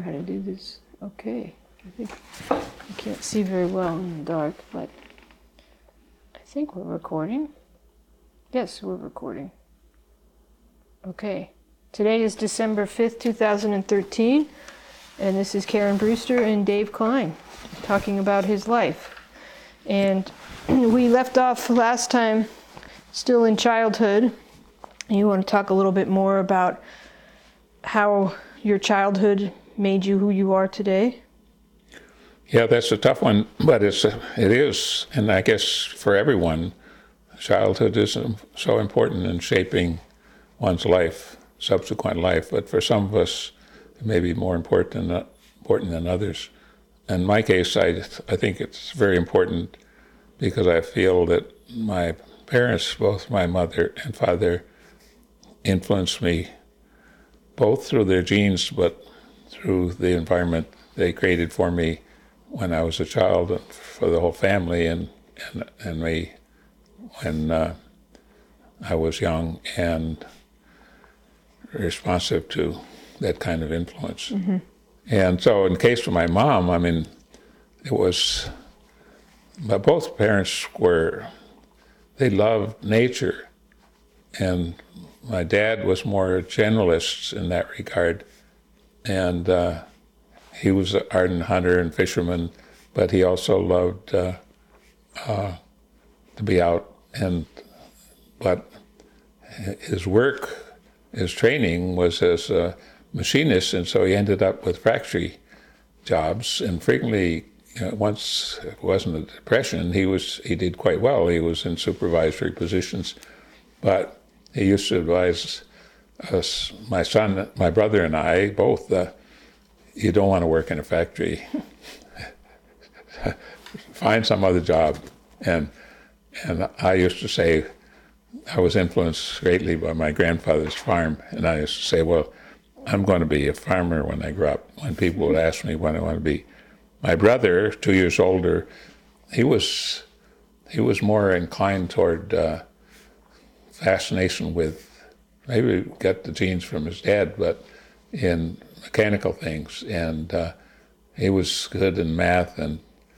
How to do this? Okay. I think I can't see very well in the dark, but I think we're recording. Yes, we're recording. Okay. Today is December 5th, 2013, and this is Karen Brewster and Dave Klein talking about his life. And we left off last time still in childhood. You want to talk a little bit more about how your childhood made you who you are today? Yeah, that's a tough one, but it is, and I guess for everyone, childhood is so important in shaping one's life, subsequent life. But for some of us, it may be more important than others. In my case, I think it's very important because I feel that my parents, both my mother and father, influenced me both through their genes, but through the environment they created for me when I was a child, and for the whole family, and me when I was young and responsive to that kind of influence. Mm-hmm. And so in the case of my mom, I mean, it was, but both parents they loved nature, and my dad was more generalist in that regard, and he was an ardent hunter and fisherman, but he also loved to be out. But his work, his training was as a machinist, and so he ended up with factory jobs. And frequently, once it wasn't a depression, he did quite well. He was in supervisory positions, but he used to advise us, my brother and I, both. You don't want to work in a factory. Find some other job. And I used to say, I was influenced greatly by my grandfather's farm, and I used to say, well, I'm going to be a farmer when I grow up. When people would ask me what I want to be. My brother, 2 years older, he was more inclined toward fascination with, maybe got the genes from his dad, but in mechanical things, and he was good in math, and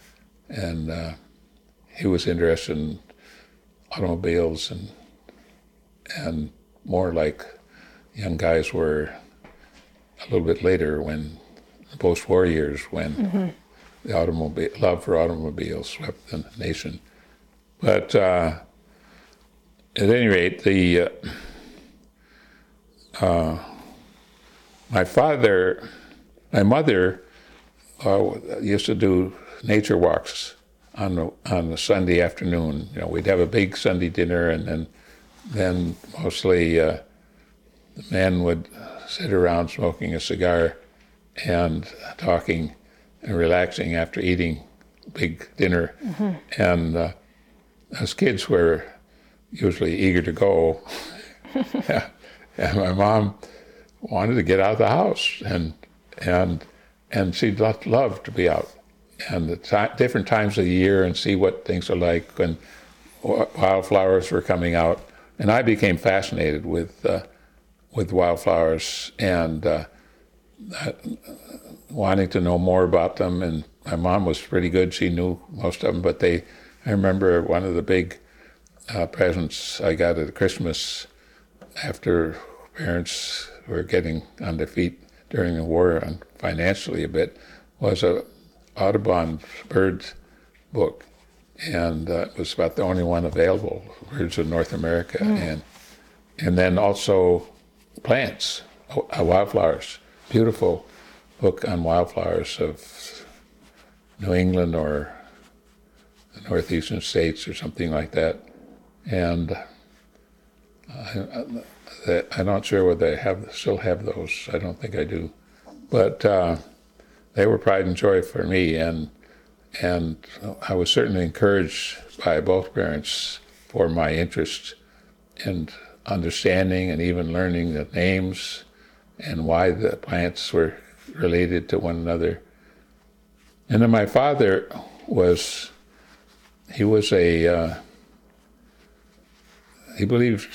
he was interested in automobiles, and more like young guys were a little bit later, when the post-war years, when mm-hmm. the love for automobiles swept the nation. But at any rate, my mother used to do nature walks on a Sunday afternoon. We'd have a big Sunday dinner, and then mostly the men would sit around smoking a cigar and talking and relaxing after eating a big dinner. Mm-hmm. And as kids, were usually eager to go. And my mom wanted to get out of the house, and she loved to be out, and different times of the year, and see what things are like, when wildflowers were coming out, and I became fascinated with wildflowers, and wanting to know more about them. And my mom was pretty good; she knew most of them. But I remember one of the big presents I got at Christmas, after parents were getting on their feet during the war, and financially a bit, was a Audubon birds book, and it was about the only one available, Birds of North America, and then also plants, wildflowers, beautiful book on wildflowers of New England or the northeastern states or something like that, and I'm not sure whether I still have those. I don't think I do. But they were pride and joy for me, and I was certainly encouraged by both parents for my interest in understanding and even learning the names and why the plants were related to one another. And then my father he believed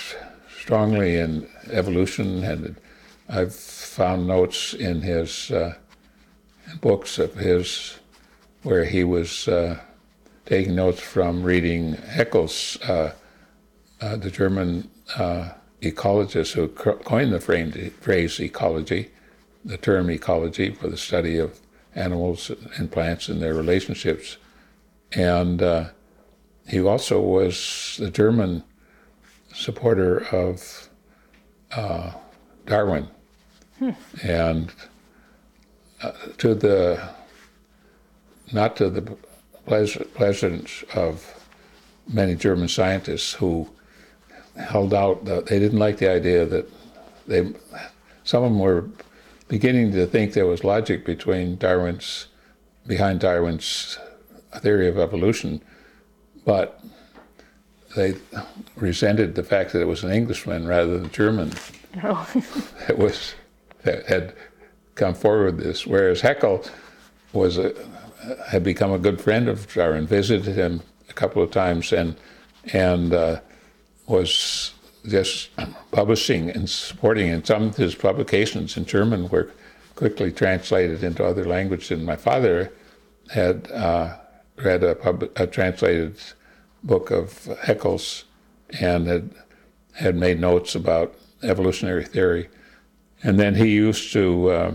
strongly in evolution, and I've found notes in his books of his where he was taking notes from reading Haeckel's, the German ecologist who coined the phrase ecology, the term ecology for the study of animals and plants and their relationships. And he also was the German supporter of Darwin. And not to the pleasance of many German scientists who held out that they didn't like the idea that some of them were beginning to think there was logic behind Darwin's theory of evolution, but they resented the fact that it was an Englishman rather than German that had come forward with this, whereas Haeckel had become a good friend of Darwin, visited him a couple of times, and was just publishing and supporting. And some of his publications in German were quickly translated into other languages. And my father had read a translated book of Haeckel's and had made notes about evolutionary theory. And then he used to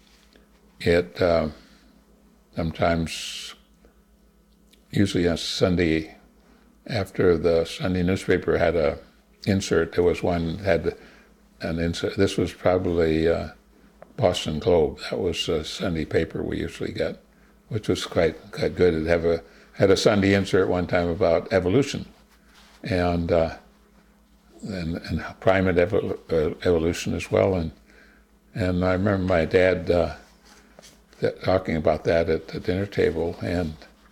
sometimes, usually on Sunday, after the Sunday newspaper had a insert, there was one had an insert. This was probably Boston Globe. That was a Sunday paper we usually get, which was quite good. It had a Sunday insert one time about evolution, and primate evolution as well. And I remember my dad talking about that at the dinner table, and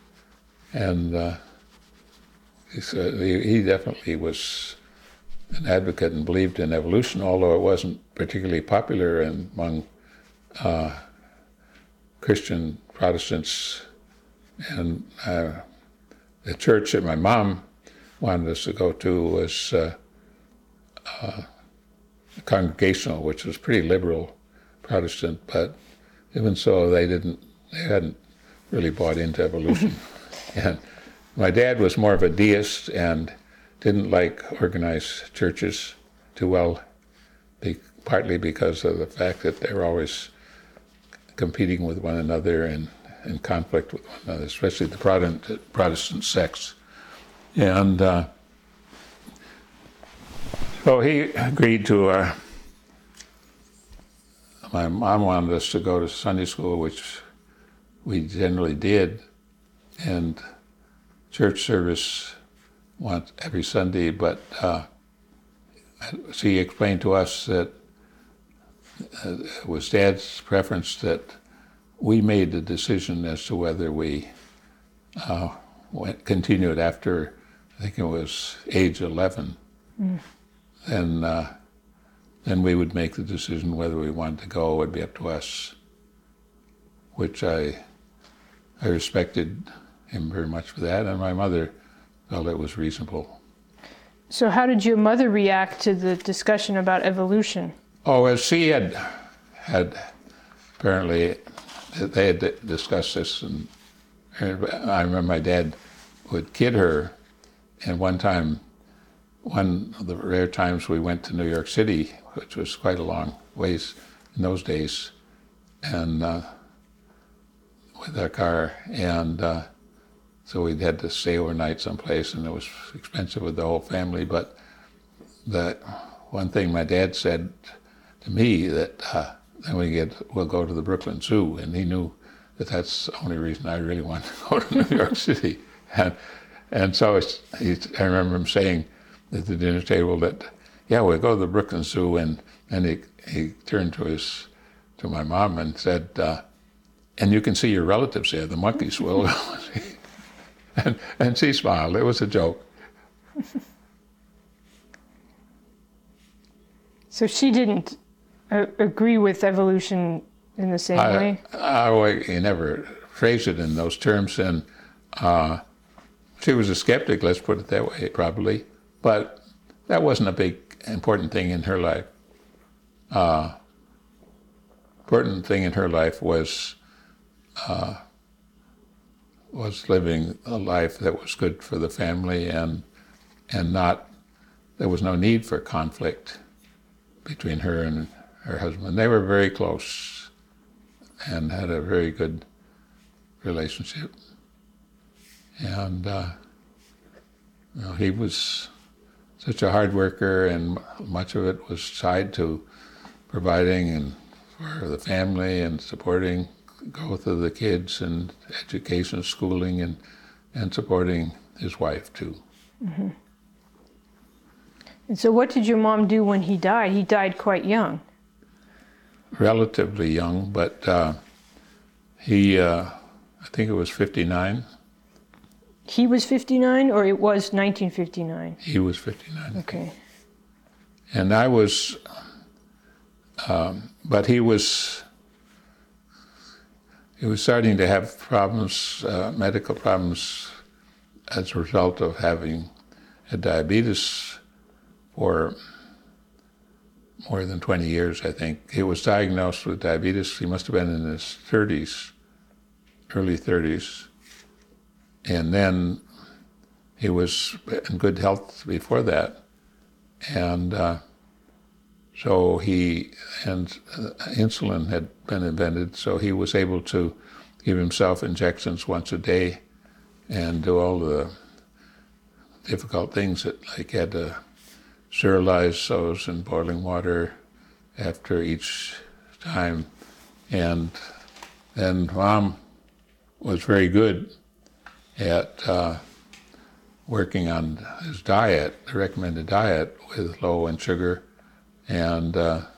he definitely was an advocate and believed in evolution, although it wasn't particularly popular among Christian Protestants. And the church that my mom wanted us to go to was Congregational, which was pretty liberal Protestant, but even so, they hadn't really bought into evolution. And my dad was more of a deist and didn't like organized churches too well, partly because of the fact that they were always competing with one another and in conflict with one another, especially the Protestant sects. And so he agreed to, my mom wanted us to go to Sunday school, which we generally did, and church service once every Sunday, but she explained to us that it was Dad's preference that we made the decision as to whether we continued after, I think it was age 11. Then we would make the decision whether we wanted to go. It would be up to us, which I respected him very much for that, and my mother felt it was reasonable. So how did your mother react to the discussion about evolution? Oh, as she had apparently, they had discussed this, and I remember my dad would kid her, and one of the rare times we went to New York City, which was quite a long ways in those days, and with our car, and so we had to stay overnight someplace, and it was expensive with the whole family. But the one thing my dad said to me that then we'll go to the Brooklyn Zoo, and he knew that that's the only reason I really wanted to go to New York City, and so I remember him saying at the dinner table that, yeah, we'll go to the Brooklyn Zoo, and he turned to my mom and said, and you can see your relatives there, the monkeys will. And she smiled. It was a joke. So she didn't agree with evolution in the same way? He never phrased it in those terms, and she was a skeptic, let's put it that way, probably. But that wasn't a big, important thing in her life. Important thing in her life was was living a life that was good for the family and not, there was no need for conflict between her and her husband. They were very close and had a very good relationship. And he was such a hard worker, and much of it was tied to providing and for the family and supporting growth of the kids and education, schooling, and supporting his wife too. Mm-hmm. And so what did your mom do when he died? He died quite young. Relatively young, but I think it was 59. He was 59, or it was 1959? He was 59. Okay. And I was, but he was starting to have problems, medical problems, as a result of having had diabetes for more than 20 years, I think. He was diagnosed with diabetes. He must have been in his 30s, early 30s. And then he was in good health before that. And so insulin had been invented, so he was able to give himself injections once a day and do all the difficult things that, like, he had to sterilize those in boiling water after each time. And then Mom was very good at working on his diet, the recommended diet, with low in sugar, and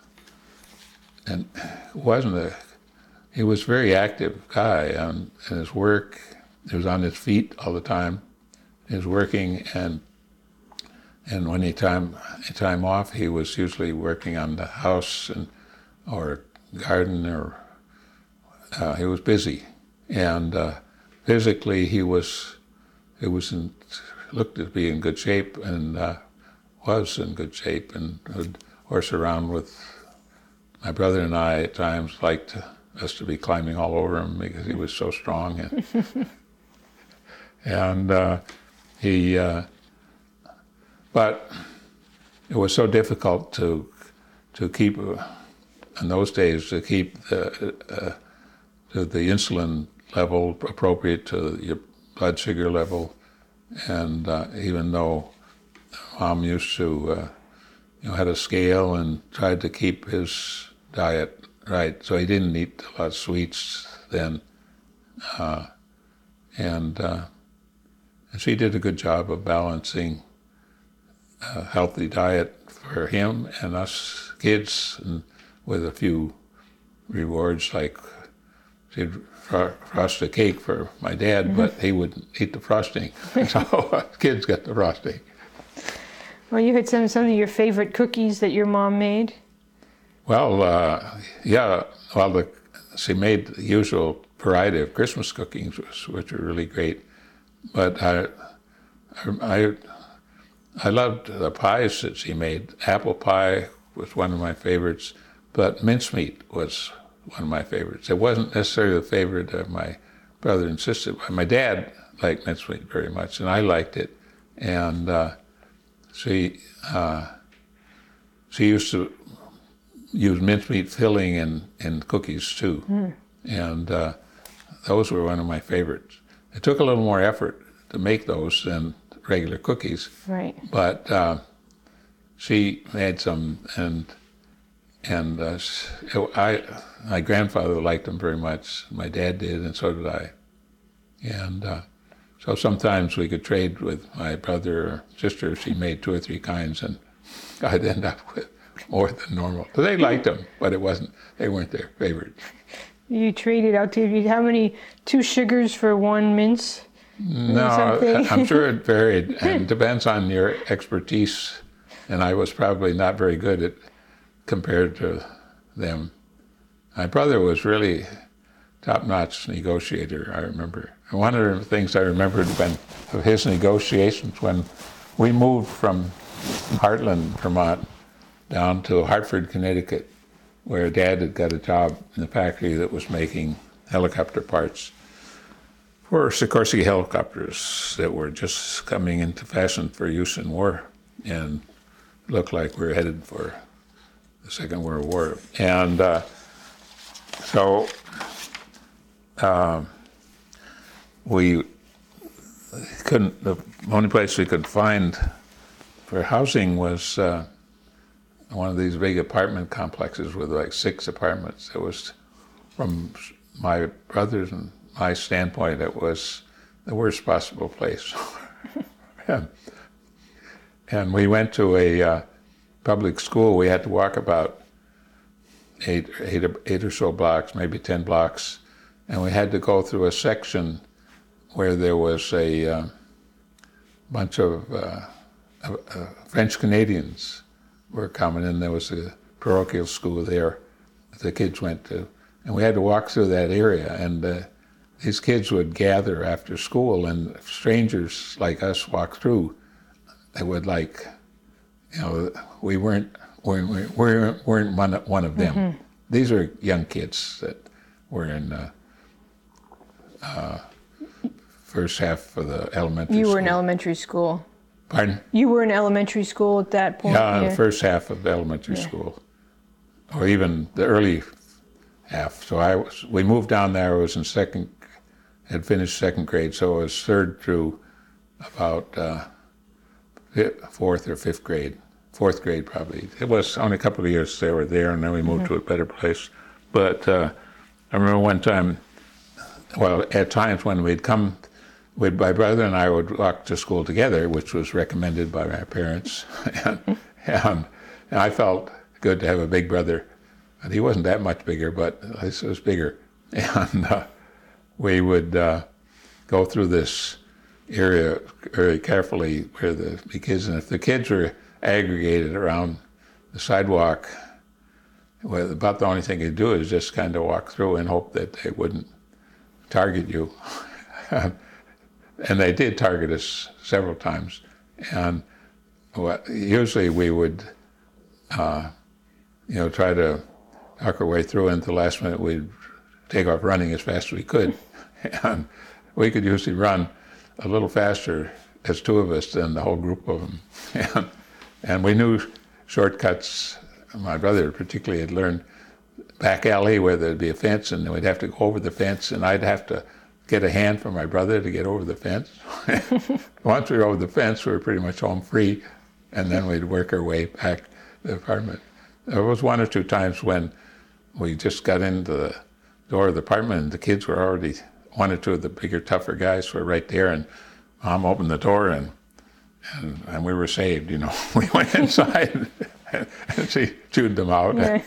he was a very active guy in his work. He was on his feet all the time. He was working, and when he time off, he was usually working on the house or garden, or he was busy. And physically, he looked to be in good shape, and was in good shape, and would horse around with my brother and I. At times liked us to be climbing all over him because he was so strong, and but it was so difficult to keep in those days, to keep the insulin level appropriate to your blood sugar level. And even though Mom used to, had a scale and tried to keep his diet right, so he didn't eat a lot of sweets then. And she did a good job of balancing a healthy diet for him and us kids, and with a few rewards, like she'd frost a cake for my dad, but he wouldn't eat the frosting. So kids got the frosting. Well, you had some of your favorite cookies that your mom made? Well, yeah. Well, she made the usual variety of Christmas cookies, which were really great. But I loved the pies that she made. Apple pie was one of my favorites, but mincemeat was one of my favorites. It wasn't necessarily the favorite of my brother and sister. My dad liked mincemeat very much, and I liked it. And she used to use mincemeat filling in cookies too. Mm. And those were one of my favorites. It took a little more effort to make those than regular cookies. Right. But she made some, and my grandfather liked them very much. My dad did, and so did I. And so sometimes we could trade with my brother or sister. She made 2 or 3 kinds, and I'd end up with more than normal. So they liked them, but they weren't their favorites. You traded out to how many? 2 sugars for 1 mince? No, I'm sure it varied, and it depends on your expertise. And I was probably not very good at compared to them. My brother was really top-notch negotiator, I remember. And one of the things I remembered of his negotiations, when we moved from Heartland, Vermont, down to Hartford, Connecticut, where Dad had got a job in the factory that was making helicopter parts for Sikorsky helicopters that were just coming into fashion for use in war, and looked like we were headed for the Second World War. And so we couldn't, the only place we could find for housing was one of these big apartment complexes with like 6 apartments. It was, from my brother's and my standpoint, it was the worst possible place. And we went to a public school. We had to walk about eight or so blocks, maybe 10 blocks, and we had to go through a section where there was a bunch of French Canadians were coming in. There was a parochial school there that the kids went to, and we had to walk through that area. And these kids would gather after school, and if strangers like us walk through, they would we weren't one of them. Mm-hmm. These are young kids that were in first half of the elementary school. You were in elementary school. Pardon? You were in elementary school at that point? Yeah, the first half of elementary school, or even the early half. So we moved down there. I was in had finished second grade, so I was third through about 4th or 5th grade. 4th grade probably. It was only a couple of years they were there, and then we moved to a better place. But I remember one time, well, at times when we'd come, my brother and I would walk to school together, which was recommended by my parents. and I felt good to have a big brother. And he wasn't that much bigger, but at least it was bigger. And we would go through this area very carefully where the kids, and if the kids were aggregated around the sidewalk, well, about the only thing you'd do is just kind of walk through and hope that they wouldn't target you. And they did target us several times. And usually we would, try to talk our way through, and at the last minute we'd take off running as fast as we could. And we could usually run a little faster as 2 of us than the whole group of them. And we knew shortcuts. My brother particularly had learned back alley where there'd be a fence, and we'd have to go over the fence, and I'd have to get a hand from my brother to get over the fence. Once we were over the fence, we were pretty much home free, and then we'd work our way back to the apartment. There was 1 or 2 times when we just got into the door of the apartment, and the kids were already, 1 or 2 of the bigger, tougher guys were right there, and Mom opened the door, and we were saved, We went inside, and she chewed them out. Yeah.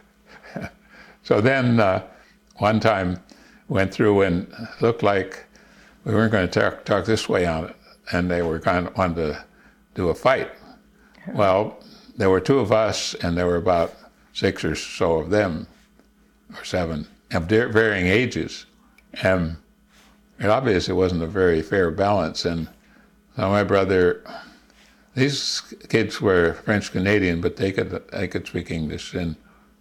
So then one time went through and looked like we weren't going to talk this way on it, and they were wanted to do a fight. Well, there were 2 of us, and there were about 6 or so of them, or 7, of varying ages, and it obviously wasn't a very fair balance. And so my brother, these kids were French Canadian, but they could speak English, and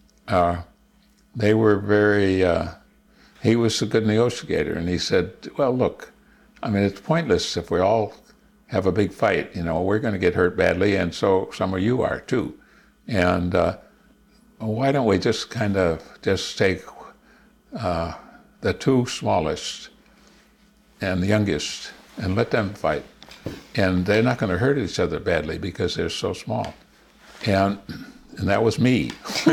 they were very. He was a good negotiator, and he said, "Well, look, I mean, it's pointless if we all have a big fight. We're going to get hurt badly, and so some of you are too. And why don't we just take the 2 smallest and the youngest and let them fight, and they're not going to hurt each other badly because they're so small." And that was me.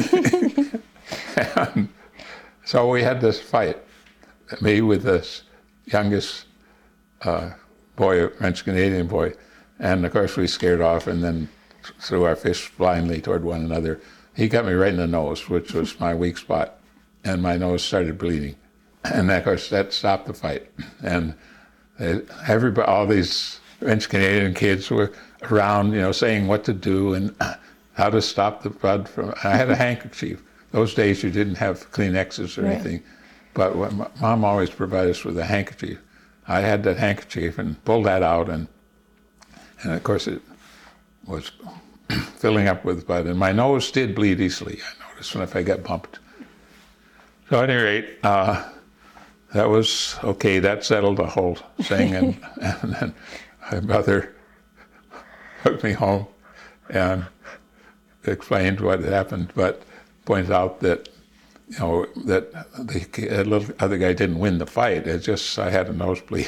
And so we had this fight, me with this youngest boy, a French-Canadian boy, and of course we scared off and then threw our fists blindly toward one another. He got me right in the nose, which was my weak spot, and my nose started bleeding. And of course that stopped the fight. And all these French-Canadian kids were around, saying what to do and how to stop the blood from. I had a handkerchief. Those days you didn't have Kleenexes or anything, but Mom always provided us with a handkerchief. I had that handkerchief and pulled that out, and of course it was filling up with blood, and my nose did bleed easily, I noticed, if I got bumped. So at any rate, that was okay. That settled the whole thing, and then my mother took me home and explained what had happened, but pointed out that that the little other guy didn't win the fight. It's just I had a nosebleed.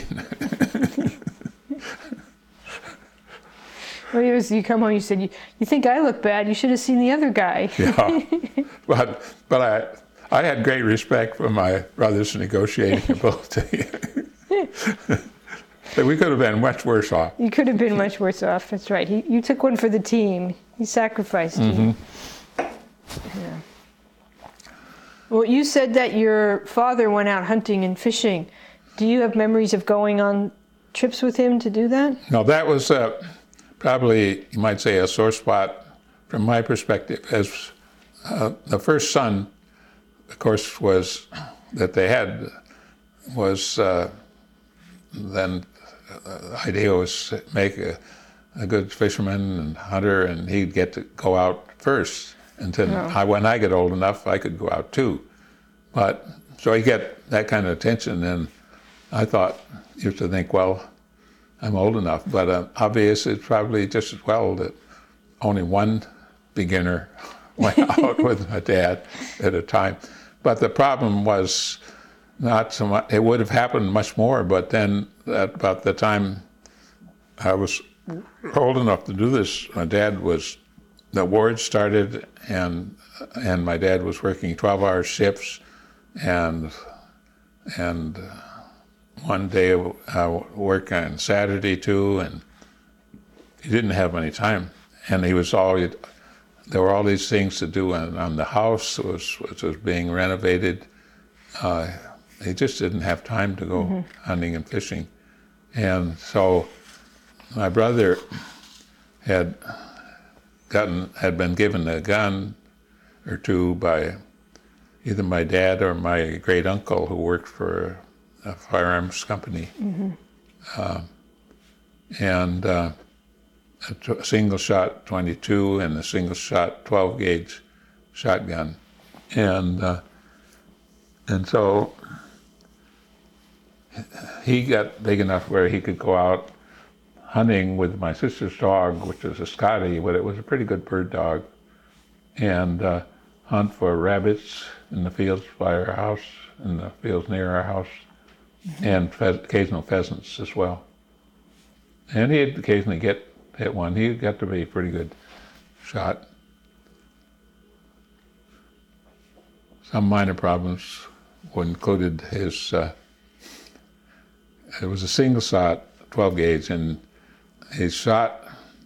Well, you come home, you said, you think I look bad, you should have seen the other guy. Yeah, but I had great respect for my brother's negotiating ability. We could have been much worse off. You could have been much worse off, that's right. You took one for the team. He sacrificed you. Yeah. Well, you said that your father went out hunting and fishing. Do you have memories of going on trips with him to do that? No, that was probably, you might say, a sore spot from my perspective. As the first son, of course, was that they had was then the idea was to make a good fisherman and hunter, and he'd get to go out first. Until when I get old enough, I could go out too. But so I get that kind of attention, and I used to think, well, I'm old enough. But obviously, it's probably just as well that only one beginner went out with my dad at a time. But the problem was not so much. It would have happened much more, but then about the time I was old enough to do this, my dad was. The war started, and my dad was working 12-hour shifts, and one day I worked on Saturday too, and he didn't have any time, and there were all these things to do on the house, which was being renovated. He just didn't have time to go hunting and fishing, and so my brother had been given a gun or two by either my dad or my great uncle, who worked for a firearms company, and a single shot 22 and a single shot 12 gauge shotgun, and so he got big enough where he could go out hunting with my sister's dog, which was a Scottie, but it was a pretty good bird dog, and hunt for rabbits in the fields by our house, in the fields near our house, and occasional pheasants as well. And he'd occasionally hit one. He got to be a pretty good shot. Some minor problems included his, it was a single shot, 12 gauge, and he shot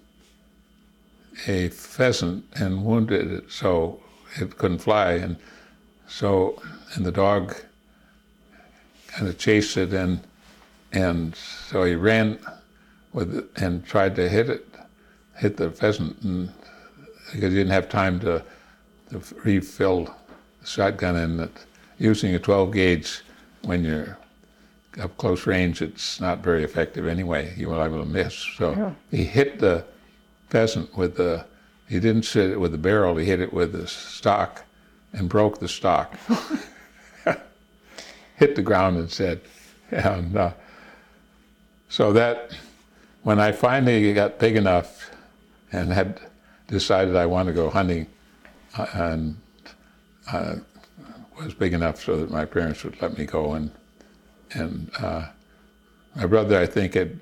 a pheasant and wounded it so it couldn't fly, and the dog kind of chased it, and so he ran with it and tried to hit the pheasant, and because he didn't have time to refill the shotgun, and using a 12 gauge when you're up close range, it's not very effective anyway. You will able to miss. So he hit the pheasant he didn't hit it with the barrel, he hit it with the stock and broke the stock. Hit the ground instead. And so that, when I finally got big enough and had decided I wanted to go hunting, and was big enough so that my parents would let me go, and my brother, I think, had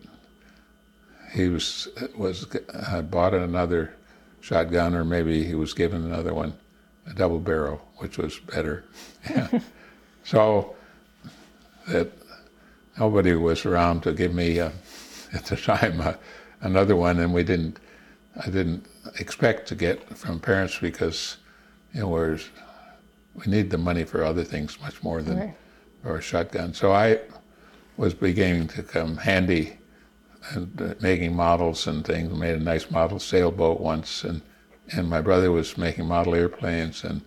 bought another shotgun, or maybe he was given another one, a double barrel, which was better. So that nobody was around to give me at the time another one, and I didn't expect to get from parents, because we need the money for other things much more than for a shotgun. So I was beginning to come handy and making models and things. We made a nice model sailboat once, and my brother was making model airplanes, and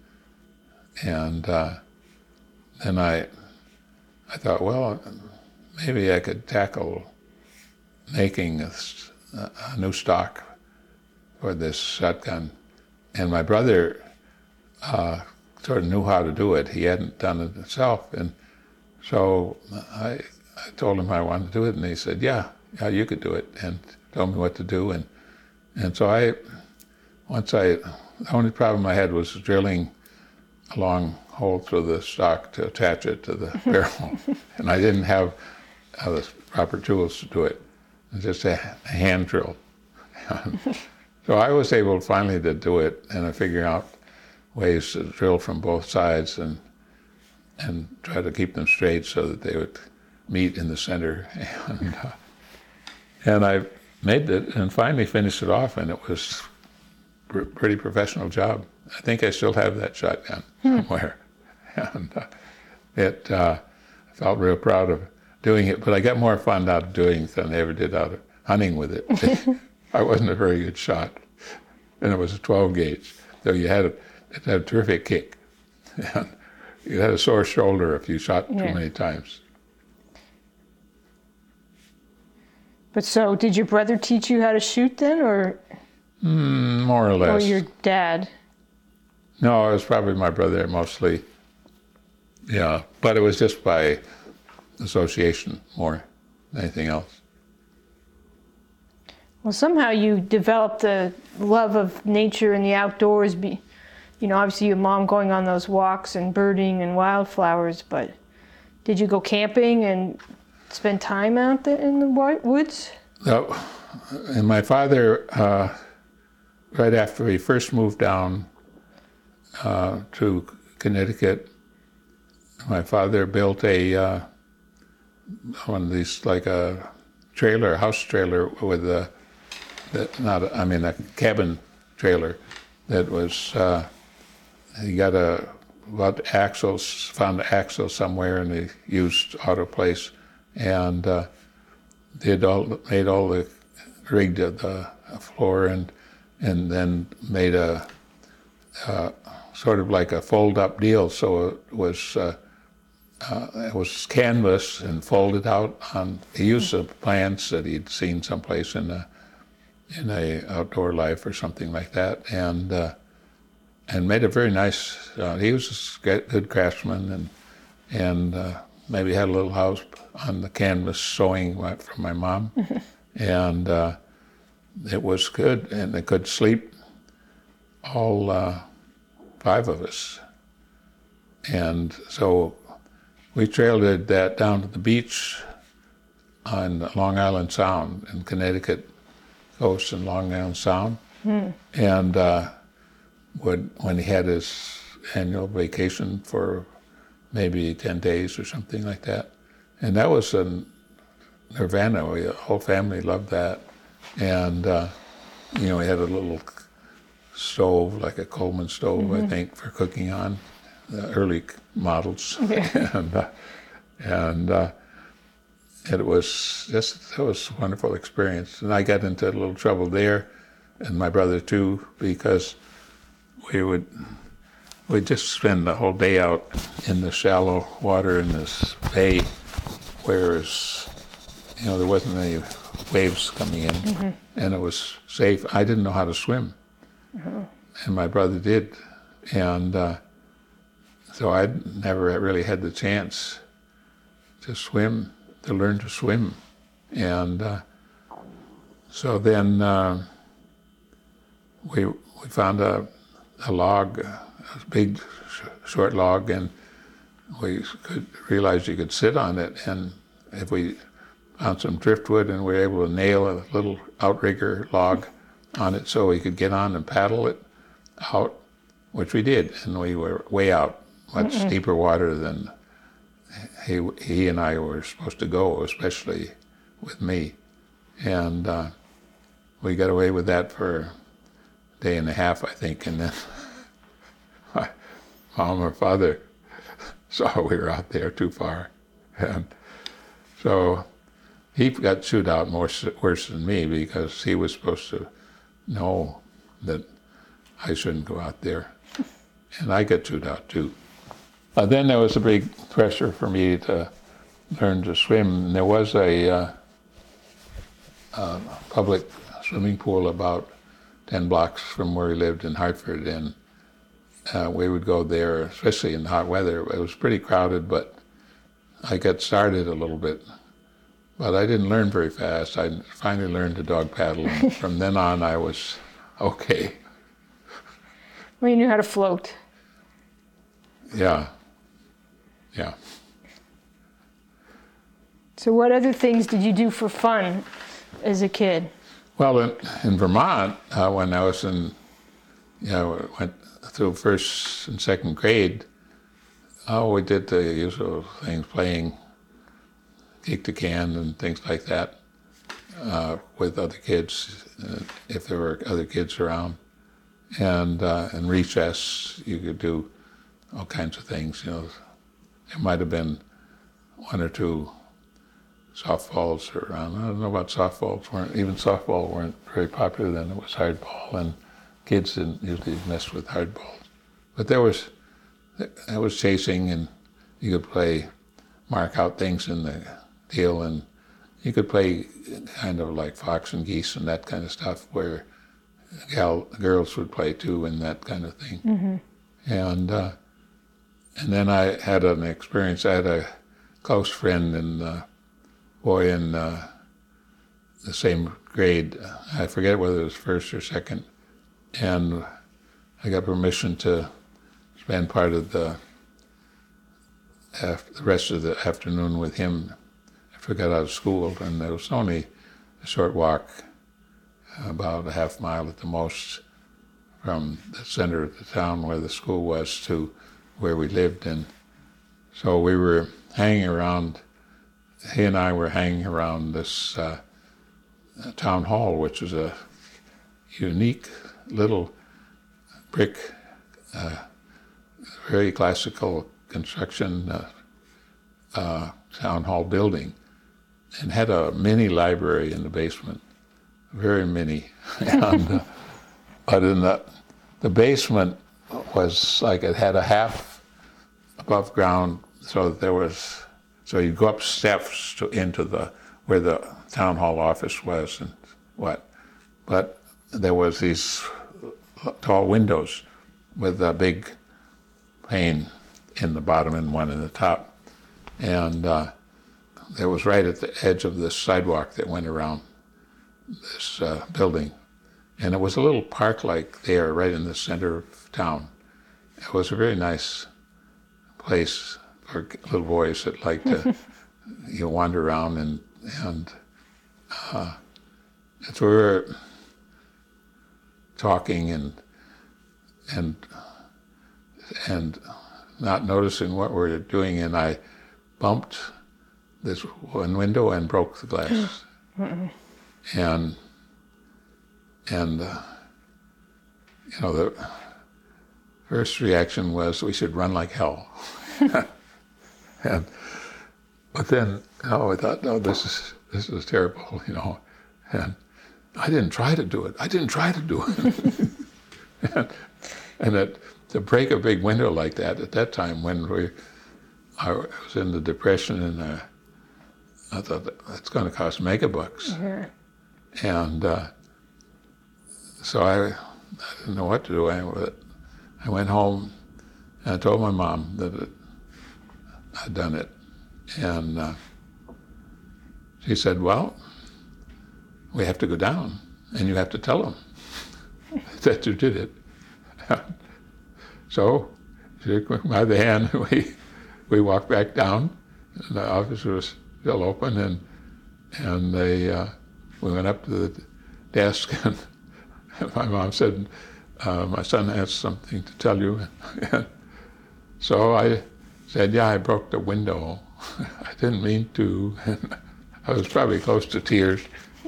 then I thought, well, maybe I could tackle making a new stock for this shotgun. And my brother sort of knew how to do it. He hadn't done it himself, and So I told him I wanted to do it, and he said, yeah, you could do it, and told me what to do. And so the only problem I had was drilling a long hole through the stock to attach it to the barrel. And I didn't have the proper tools to do it. It was just a hand drill. So I was able finally to do it, and I figured out ways to drill from both sides and try to keep them straight so that they would meet in the center. And I made it and finally finished it off, and it was a pretty professional job. I think I still have that shotgun somewhere. And I felt real proud of doing it, but I got more fun out of doing it than I ever did out of hunting with it. I wasn't a very good shot, and it was a 12 gauge, so you had a terrific kick. And you had a sore shoulder if you shot too many times. But so, did your brother teach you how to shoot then, or? More or less. Or your dad? No, it was probably my brother mostly. Yeah, but it was just by association more than anything else. Well, somehow you developed a love of nature and the outdoors. Obviously your mom going on those walks and birding and wildflowers, but did you go camping and spend time out there in the woods? No, and my father, right after we first moved down to Connecticut, my father built one of these, like a house trailer with a cabin trailer that was, he got found an axle somewhere, and he used Autoplace, and rigged the floor, and then made a sort of like a fold-up deal. So it was canvas and folded out on. He used the plans that he'd seen someplace in a Outdoor Life or something like that, and made a very nice. He was a good craftsman, and maybe had a little house on the canvas sewing from my mom, and it was good, and they could sleep all 5 of us, and so we trailed that down to the beach on Long Island Sound in Connecticut coast and Long Island Sound, and when he had his annual vacation for maybe 10 days or something like that. And that was a nirvana. The whole family loved that. And, we had a little stove, like a Coleman stove, I think, for cooking on, the early models. Yeah. and it was it was a wonderful experience. And I got into a little trouble there, and my brother too, because we'd just spend the whole day out in the shallow water in this bay, whereas, there wasn't any waves coming in, and it was safe. I didn't know how to swim, and my brother did, and so I never really had the chance to learn to swim, and so then we found a log, a big short log, and we realized you could sit on it, and if we found some driftwood and we were able to nail a little outrigger log on it so we could get on and paddle it out, which we did, and we were way out, much deeper water than he and I were supposed to go, especially with me, and we got away with that for a day and a half, I think, and then my mom or father saw we were out there too far, and so he got chewed out worse than me, because he was supposed to know that I shouldn't go out there, and I got chewed out too. Then there was a big pressure for me to learn to swim, and there was a public swimming pool about 10 blocks from where we lived in Hartford, and we would go there, especially in hot weather. It was pretty crowded, but I got started a little bit, but I didn't learn very fast. I finally learned to dog paddle, and from then on I was okay. Well, you knew how to float. Yeah. Yeah. So what other things did you do for fun as a kid? Well, in Vermont, when I was went through first and second grade, we did the usual things, playing kick the can and things like that with other kids, if there were other kids around. And in recess, you could do all kinds of things. There might have been one or two softballs around. I don't know about softballs. Softball weren't very popular then. It was hardball, and kids didn't usually mess with hardballs. But there was chasing, and you could mark out things in the deal, and you could play kind of like fox and geese and that kind of stuff, where girls would play too, and that kind of thing. Mm-hmm. And then I had an experience. I had a close friend and boy in the same grade. I forget whether it was first or second, and I got permission to spend part of the rest of the afternoon with him after I got out of school. And there was only a short walk, about a half mile at the most, from the center of the town where the school was to where we lived. And so we were hanging around, he and I were hanging around this town hall, which was a unique little brick, very classical construction town hall building, and had a mini library in the basement, very mini. And but in the basement was like, it had a half above ground, so you'd go up steps into where the town hall office was and but there was these tall windows with a big pane in the bottom and one in the top, and there was right at the edge of this sidewalk that went around this building, and it was a little park-like there, right in the center of town. It was a very nice place for little boys that like to wander around, and as we were talking and not noticing what we were doing, and I bumped this one window and broke the glass. And the first reaction was we should run like hell. But then I thought, no, this is terrible, and I didn't try to do it. And to break a big window like that at that time, when I was in the Depression, and I thought that's going to cost megabucks. Yeah. And so I didn't know what to do. I went home and I told my mom that I'd done it. And she said, well, we have to go down and you have to tell them that you did it. So she took me by the hand, and we walked back down, and the office was still open, and we went up to the desk, and my mom said, my son has something to tell you. So I said, yeah, I broke the window. I didn't mean to. And I was probably close to tears.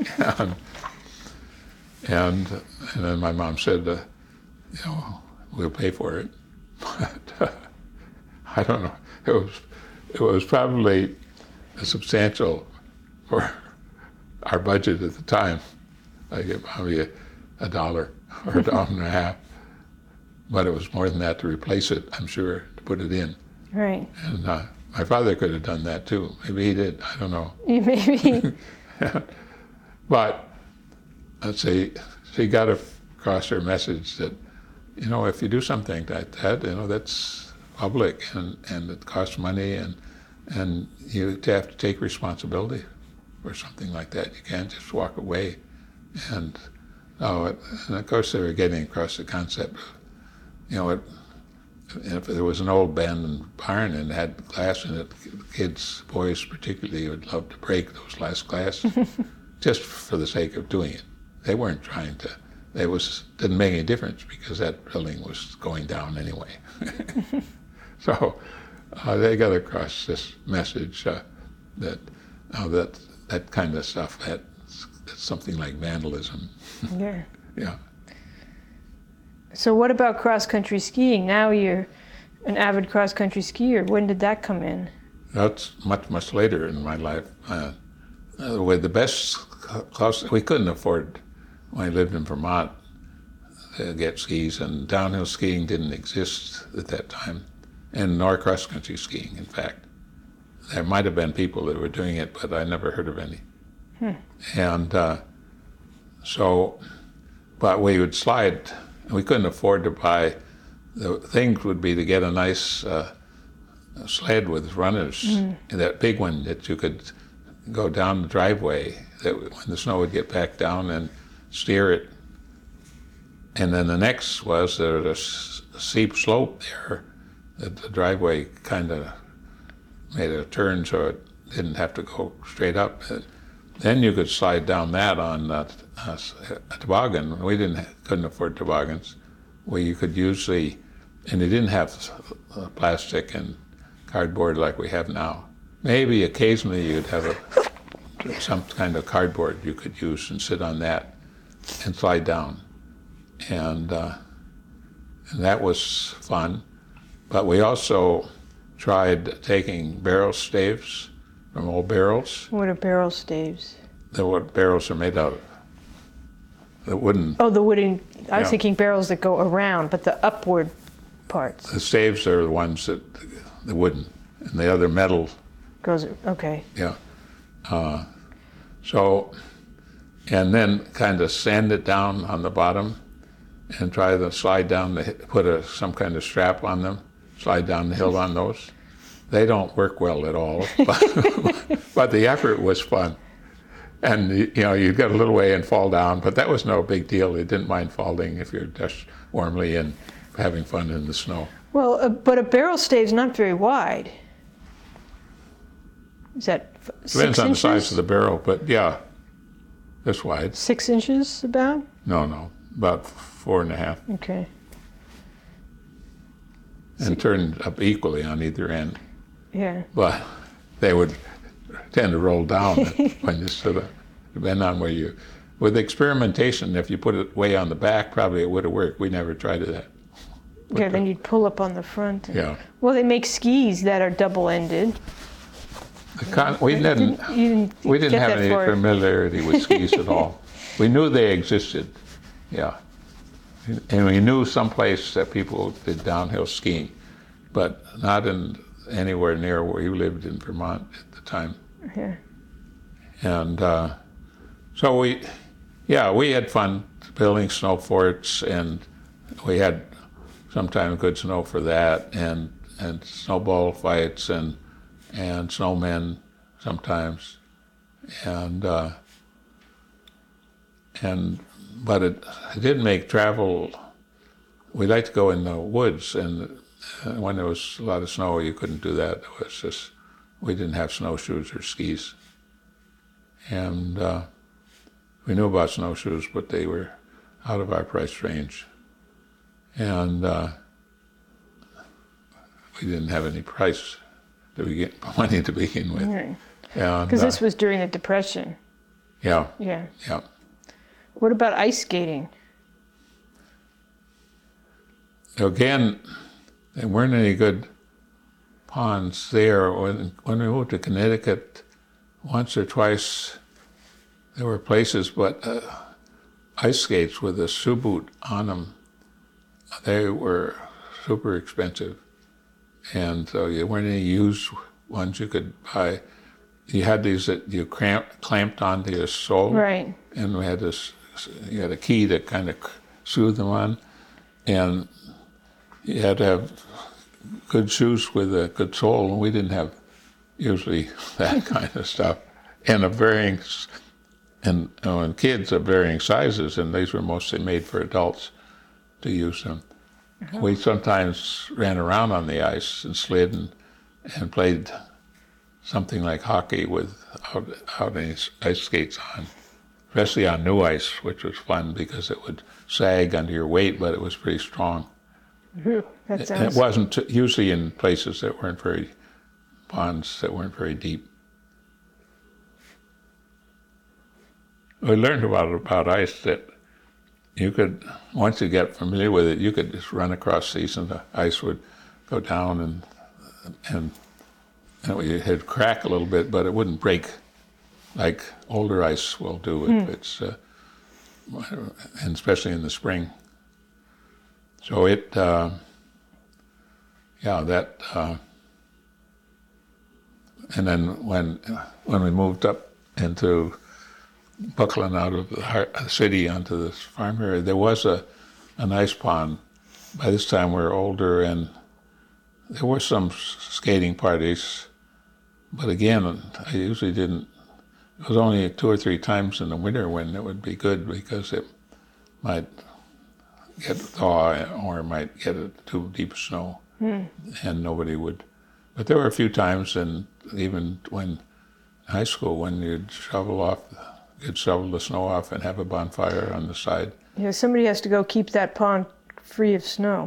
And then my mom said, we'll pay for it. But I don't know. It was probably substantial for our budget at the time. Like probably $1 or $1.50. But it was more than that to replace it, I'm sure, to put it in. Right. And my father could have done that too. Maybe he did. I don't know. Maybe. But let's say she got across her message that, if you do something like that, that's public and it costs money, and and you have to take responsibility for something like that. You can't just walk away. And and of course they were getting across the concept of, if there was an old abandoned barn and had glass in it, kids, boys particularly, would love to break those last glass just for the sake of doing it. They weren't trying to. Didn't make any difference because that building was going down anyway. So they got across this message that kind of stuff, that's something like vandalism. Yeah. Yeah. So what about cross-country skiing? Now you're an avid cross-country skier. When did that come in? That's much, much later in my life. With the best we couldn't afford, when I lived in Vermont, to get skis, and downhill skiing didn't exist at that time, and nor cross-country skiing, in fact. There might have been people that were doing it, but I never heard of any. And but we would slide. We couldn't afford to buy. The thing would be to get a nice sled with runners, that big one that you could go down the driveway, that when the snow would get back down, and steer it. And then the next was there was a steep slope there that the driveway kind of made a turn so it didn't have to go straight up. Then you could slide down that on a toboggan. We couldn't afford toboggans. You could usually, and they didn't have plastic and cardboard like we have now. Maybe occasionally you'd have some kind of cardboard you could use and sit on that and slide down. And that was fun. But we also tried taking barrel staves from old barrels. What are barrel staves? What barrels are made out of. The wooden. Oh, the wooden. I was thinking barrels that go around, but the upward parts. The staves are the ones that, the wooden, and the other metal. Goes, okay. Yeah. And then kind of sand it down on the bottom and try to slide down, put some kind of strap on them, slide down the hill on those. They don't work well at all, but the effort was fun. And you'd get a little way and fall down, but that was no big deal. You didn't mind falling if you're just warmly and having fun in the snow. Well, but a barrel stave's not very wide. Is that 6 inches? Depends on the size of the barrel, but yeah, this wide. 6 inches about? No, about 4.5. Okay. And turned up equally on either end. Yeah. But they would tend to roll down when you sort of depend on where you. With experimentation, if you put it way on the back, probably it would have worked. We never tried that. Yeah, then you'd pull up on the front. Yeah. Well, they make skis that are double-ended. We didn't have any familiarity with skis at all. We knew they existed, yeah. And we knew someplace that people did downhill skiing, but not anywhere near where we lived in Vermont at the time. Yeah. And so we had fun building snow forts, and we had sometimes good snow for that, and snowball fights and snowmen sometimes, but it did make travel. We liked to go in the woods, and when there was a lot of snow, you couldn't do that. It was just, we didn't have snowshoes or skis, and we knew about snowshoes, but they were out of our price range, and we didn't have any price money to begin with. Right. Because this was during the Depression. Yeah. Yeah. Yeah. What about ice skating? Again, there weren't any good ponds there. When we moved to Connecticut, once or twice, there were places, but ice skates with a shoe boot on them, they were super expensive. And so there weren't any used ones you could buy. You had these that you clamped onto your sole. Right. And we had you had a key to kind of screw them on. And you had to have good shoes with a good sole, and we didn't have usually that kind of stuff, and of varying, and kids of varying sizes, and these were mostly made for adults to use them. We sometimes ran around on the ice and slid and played something like hockey without any ice skates on, especially on new ice, which was fun because it would sag under your weight, but it was pretty strong. That It sounds. wasn't usually in places that weren't very, ponds that weren't very deep. We learned about ice that you could, once you get familiar with it, you could just run across these and the ice would go down and it'd crack a little bit, but it wouldn't break like older ice will do if it's, and especially in the spring. So and then when we moved up into buckling out of the city onto this farm area, there was an ice pond. By this time we were older, and there were some skating parties, but again, I usually didn't. It was only 2 or 3 times in the winter when it would be good because it might get thaw or might get too deep snow, and nobody would. But there were a few times, and even when in high school, when you'd shovel the snow off and have a bonfire on the side. Yeah, somebody has to go keep that pond free of snow.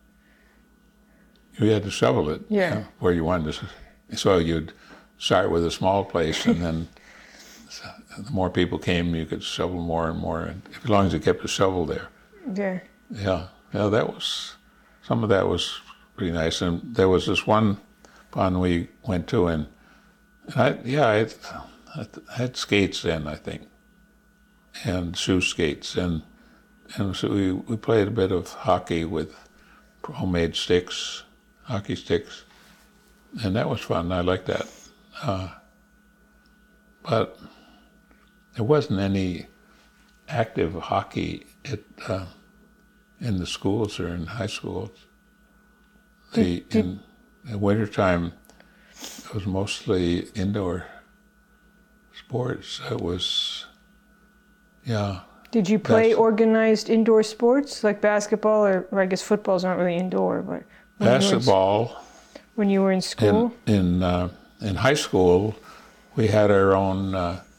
You had to shovel it. Yeah. Where you wanted to. So you'd start with a small place, and then the more people came, you could shovel more and more, and as long as you kept the shovel there. Yeah. Yeah, some of that was pretty nice. And there was this one pond we went to, and I had skates then, I think, and shoe skates, and so we played a bit of hockey with homemade sticks, hockey sticks, and that was fun. I liked that. But there wasn't any active hockey in the schools or in high schools. In the wintertime, it was mostly indoor sports. It was, yeah. Did you play organized indoor sports like basketball, or I guess football's not really indoor, but Basketball. When you were in school? In high school, we had our own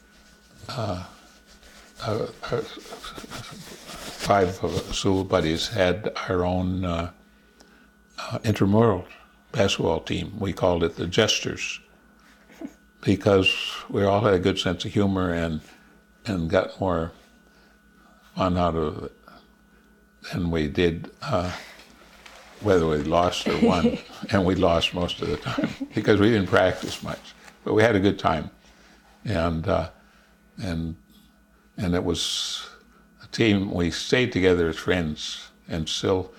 5 of us school buddies had our own intramural basketball team. We called it the Jesters because we all had a good sense of humor and got more fun out of it than we did whether we lost or won. And we lost most of the time because we didn't practice much. But we had a good time. And it was a team. We stayed together as friends, and still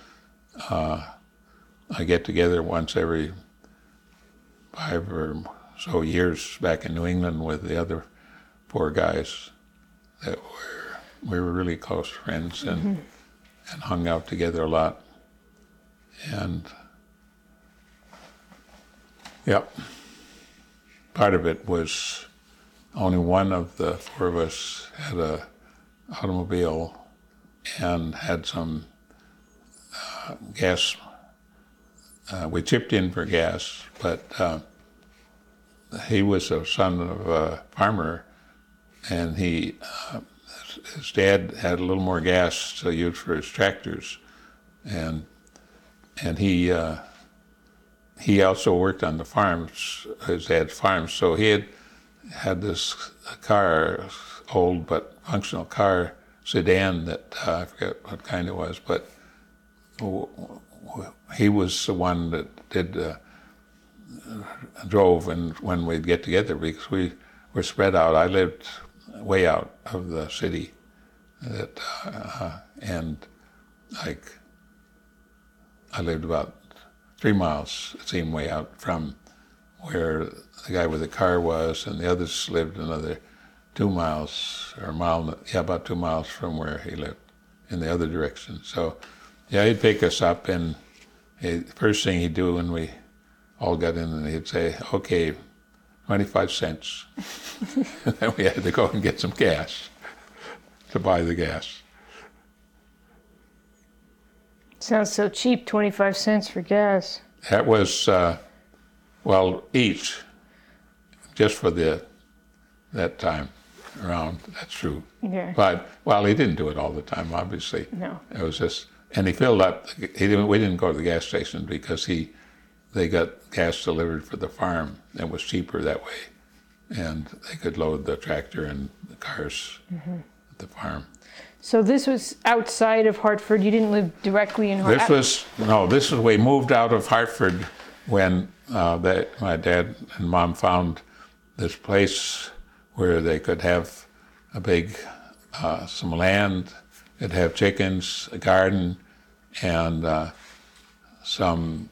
I get together once every 5 or so years back in New England with the other 4 guys that we were really close friends and hung out together a lot. And yeah, part of it was only one of the 4 of us had a automobile and had some gas. We chipped in for gas, but he was a son of a farmer, and his dad had a little more gas to use for his tractors, and he also worked on the farms, his dad's farms, so he had this car, old but functional car, sedan that I forget what kind it was, but he was the one that drove, and when we'd get together, because we were spread out. I lived way out of the city, and like I lived about 3 miles, it seemed, way out from where the guy with the car was, and the others lived another 2 miles, or a mile, about 2 miles from where he lived, in the other direction. So, yeah, he'd pick us up, and the first thing he'd do when we all got in, and he'd say, "Okay, 25 cents. And then we had to go and get some gas to buy the gas. Sounds so cheap, 25 cents for gas. That was, each, just for that time around, that's true. Yeah. But, he didn't do it all the time, obviously. No. It was just, and he filled up, we didn't go to the gas station because they got gas delivered for the farm. It was cheaper that way. And they could load the tractor and the cars at the farm. So this was outside of Hartford. You didn't live directly in Hartford. We moved out of Hartford when my dad and mom found this place where they could have a big, some land, could have chickens, a garden, and some,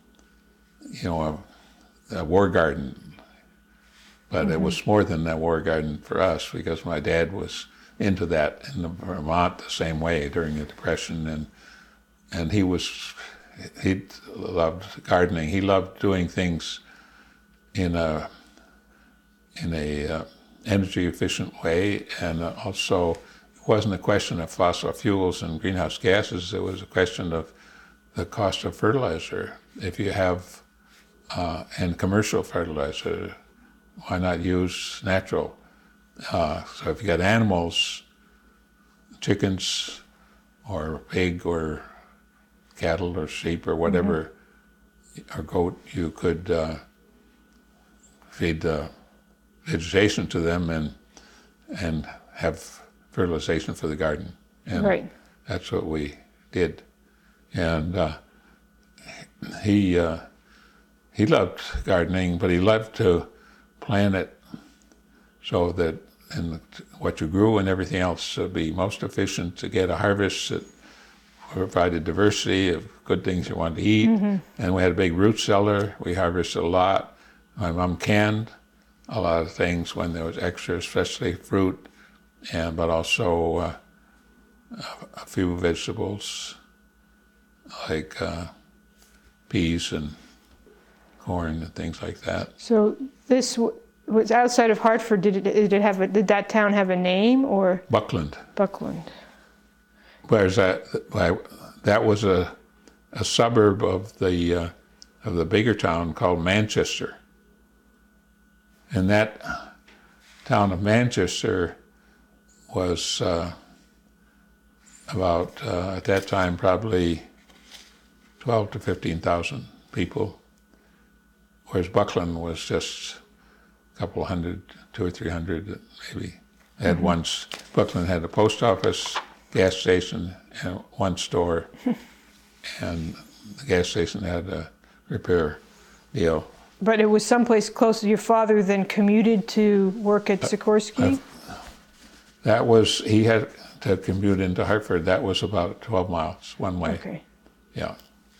a war garden. But it was more than a war garden for us because my dad was into that in Vermont the same way during the Depression, and he loved gardening. He loved doing things in a energy efficient way, and also it wasn't a question of fossil fuels and greenhouse gases. It was a question of the cost of fertilizer. If you have and commercial fertilizer, why not use natural? So if you got animals, chickens, or pig, or cattle, or sheep, or whatever, or goat, you could feed vegetation to them and have fertilization for the garden. And Right. that's what we did. And he loved gardening, but he loved to plan it so that what you grew and everything else would be most efficient to get a harvest that provided diversity of good things you wanted to eat. And we had a big root cellar. We harvested a lot. My mom canned a lot of things when there was extra, especially fruit, but also a few vegetables like peas and corn and things like that. So this was outside of Hartford. Did that town have a name or? Buckland. Buckland. Whereas that was a suburb of the bigger town called Manchester. And that town of Manchester was about, at that time, probably 12 to 15,000 people, whereas Buckland was just a couple hundred, 200 or 300 maybe. Buckland had a post office, gas station, and one store, and the gas station had a repair deal. But it was someplace close. Your father then commuted to work at Sikorsky? He had to commute into Hartford. That was about 12 miles one way. Okay. Yeah.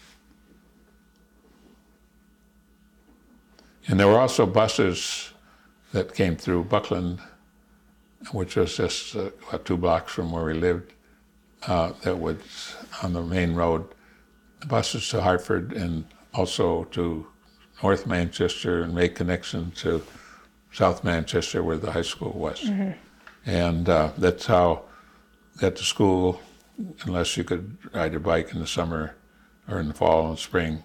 And there were also buses that came through Buckland, which was just about 2 blocks from where we lived, that would, on the main road, buses to Hartford and also to North Manchester and make connection to South Manchester where the high school was. And that's how I got to school, unless you could ride your bike in the summer or in the fall and spring.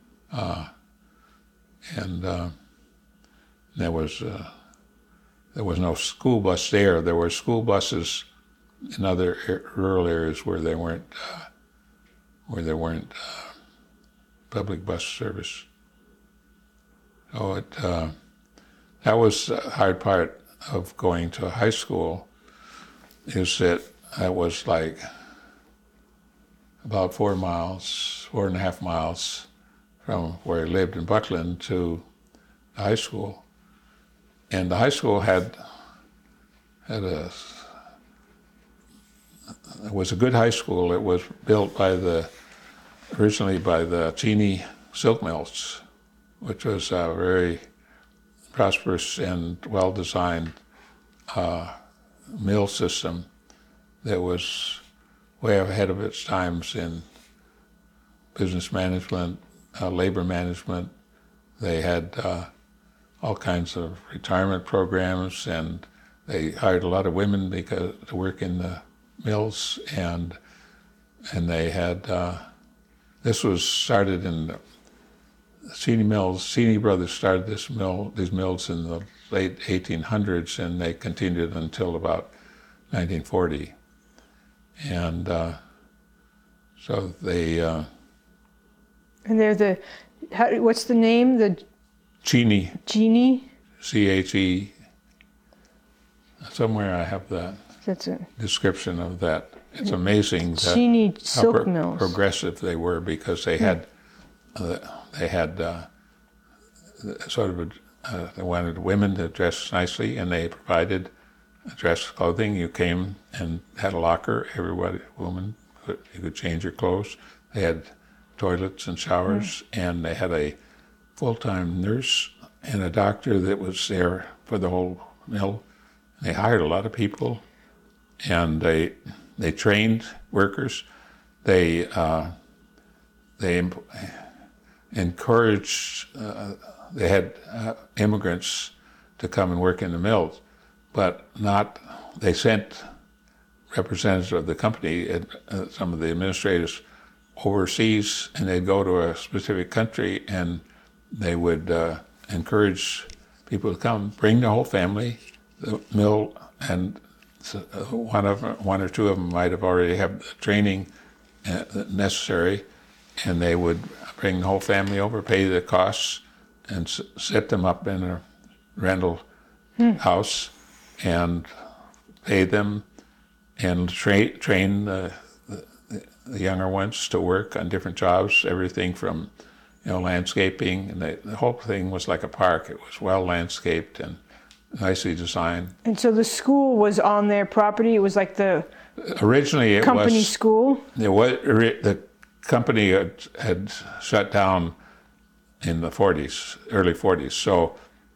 And there was no school bus there. There were school buses in other rural areas where there weren't public bus service. So that was the hard part of going to high school, is that I was like about 4.5 miles from where I lived in Buckland to the high school. And the high school it was a good high school. It was built originally by the Cheney Silk Mills, which was a very prosperous and well-designed mill system that was way ahead of its times in business management, labor management. They had all kinds of retirement programs, and they hired a lot of women to work in the mills, and they had this was started in Cheney Mills. Cheney Brothers started these mills in the late 1800s, and they continued until about 1940. And so they. And they're what's the name? The Cheney. Genie? C-H-E. Somewhere I have that That's it. description of that. It's amazing Cheney how silk mills. progressive they were, because they had sort of they wanted women to dress nicely, and they provided dress clothing. You came and had a locker. You could change your clothes. They had toilets and showers, and they had a full-time nurse and a doctor that was there for the whole mill. They hired a lot of people, and they trained workers. They encouraged. They had immigrants to come and work in the mills, but not. They sent representatives of the company and some of the administrators overseas, and they'd go to a specific country, and they would encourage people to come, bring the whole family. The mill, and one or two of them might have already had the training necessary, and they would bring the whole family over, pay the costs, and set them up in a rental house, and pay them, and train the younger ones to work on different jobs, everything from landscaping, and the whole thing was like a park. It was well landscaped and nicely designed. And so the school was on their property. It was like the originally it company was, school. The company had shut down in the early 40s. So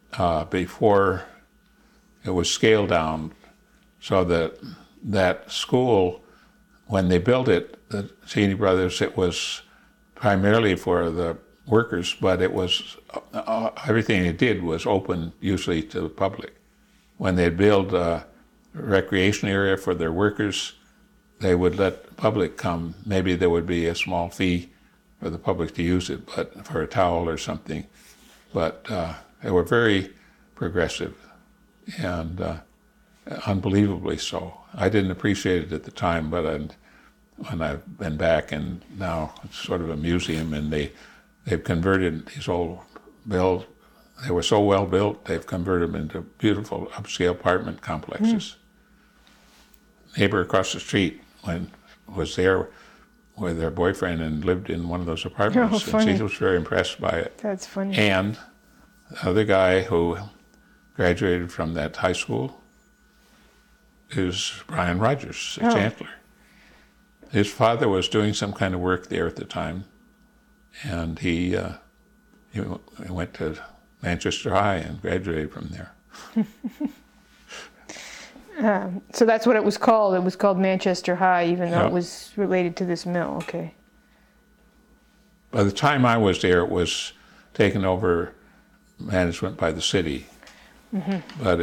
before it was scaled down, so that school, when they built it, the Cheney Brothers, it was primarily for the workers, but it was everything it did was open usually to the public. When they'd build a recreation area for their workers, they would let the public come. Maybe there would be a small fee for the public to use it, but for a towel or something. But they were very progressive, and unbelievably so. I didn't appreciate it at the time, but when I've been back, and now it's sort of a museum, and they've converted these old mills. They were so well built, they've converted them into beautiful upscale apartment complexes. Neighbor across the street was there with their boyfriend and lived in one of those apartments. Oh, funny. And she was very impressed by it. That's funny. And the other guy who graduated from that high school is Brian Rogers, the chancellor. His father was doing some kind of work there at the time, and he went to Manchester High and graduated from there. So that's what it was called. It was called Manchester High, even though Yeah. it was related to this mill. Okay. By the time I was there, it was taken over management by the city. But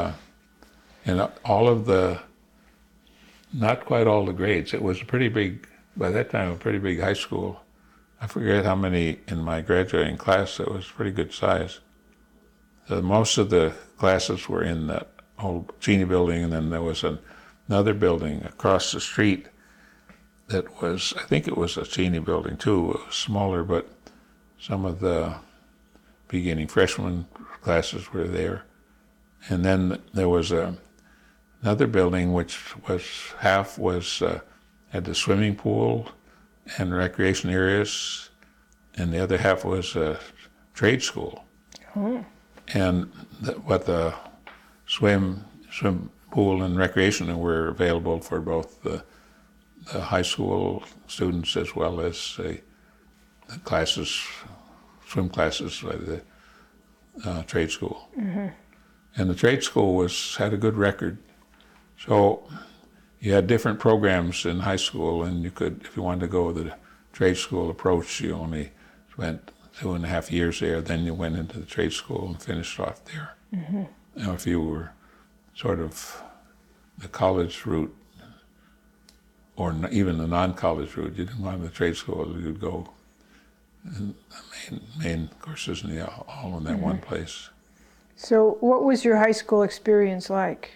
all of the, not quite all the grades. It was a pretty big, by that time, a pretty big high school. I forget how many in my graduating class. It was pretty good size. Most of the classes were in that old Cheney building, and then there was another building across the street that was, I think it was a Cheney building too. It was smaller, but some of the beginning freshman classes were there. And then there was another building which was had the swimming pool and recreation areas, and the other half was a trade school. Oh. And what the swim pool and recreation were available for both the high school students as well as the classes, swim classes by the trade school. And the trade school had a good record. So you had different programs in high school, and you could, if you wanted to go the trade school approach, you only spent 2.5 years there. Then you went into the trade school and finished off there. Now, if you were sort of the college route, or even the non-college route, you didn't want the trade school, you'd go in the main courses all in that one place. So what was your high school experience like?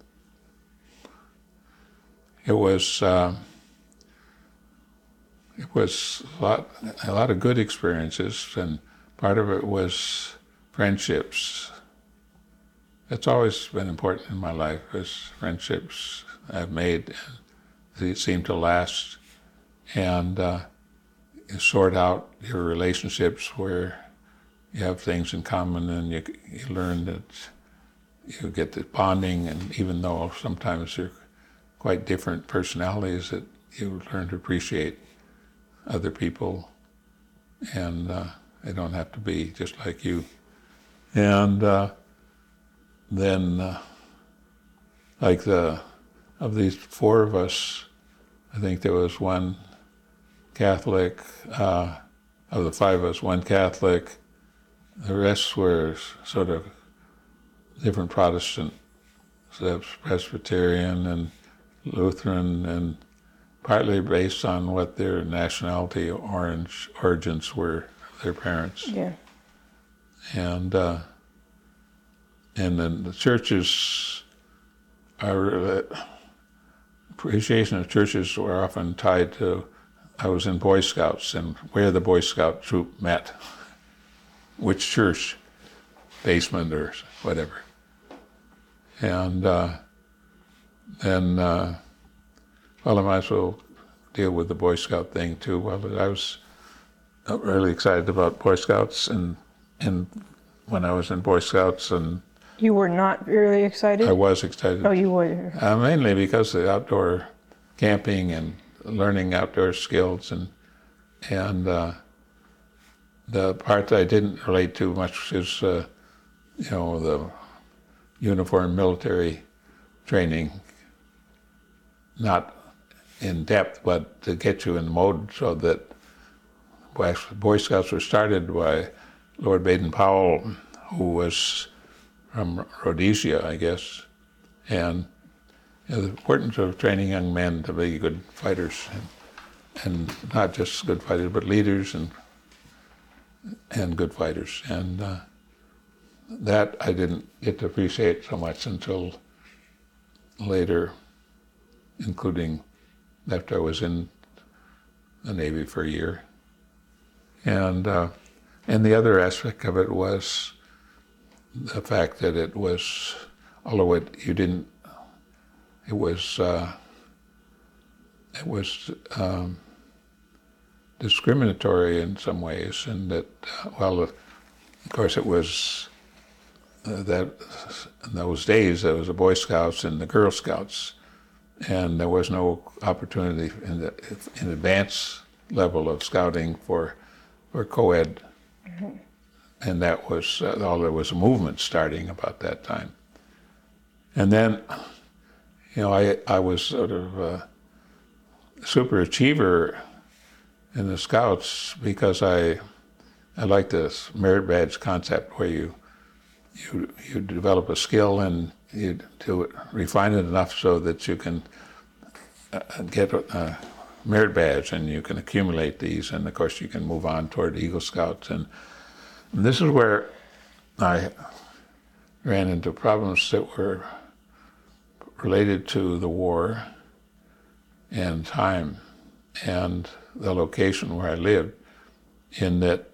It was a lot of good experiences, and part of it was friendships. That's always been important in my life, is friendships I've made, and they seem to last. And you sort out your relationships where you have things in common, and you learn that you get the bonding, and even though sometimes you're quite different personalities, that you learn to appreciate other people, and they don't have to be just like you. And then, of these four of us, I think there was one Catholic, of the five of us, one Catholic. The rest were sort of different Protestant, so Presbyterian and Lutheran, and partly based on what their nationality origins were, their parents. Yeah. And then the churches, our appreciation of churches were often tied to, I was in Boy Scouts, and where the Boy Scout troop met, which church, basement or whatever. And then, well, I might as well deal with the Boy Scout thing too. Well, I was really excited about Boy Scouts, and when I was in Boy Scouts, and You were not really excited? I was excited. Oh, you were. Mainly because of the outdoor camping and learning outdoor skills, and the part that I didn't relate to much is, the uniform military training, not in depth, but to get you in mode, so that Boy Scouts were started by Lord Baden-Powell, who was from Rhodesia, I guess, and the importance of training young men to be good fighters, and not just good fighters, but leaders and good fighters. And that I didn't get to appreciate so much until later, including after I was in the Navy for a year. And the other aspect of it was the fact that it was, although it was discriminatory in some ways, and that, of course it was that in those days there was the Boy Scouts and the Girl Scouts, and there was no opportunity in advanced level of scouting for co-ed. Mm-hmm. And that was, there was a movement starting about that time. And then, I was sort of a super achiever in the Scouts because I like this merit badge concept where you develop a skill and you do it, refine it enough so that you can get a merit badge, and you can accumulate these, and of course you can move on toward Eagle Scouts. And this is where I ran into problems that were related to the war and time and the location where I lived, in that,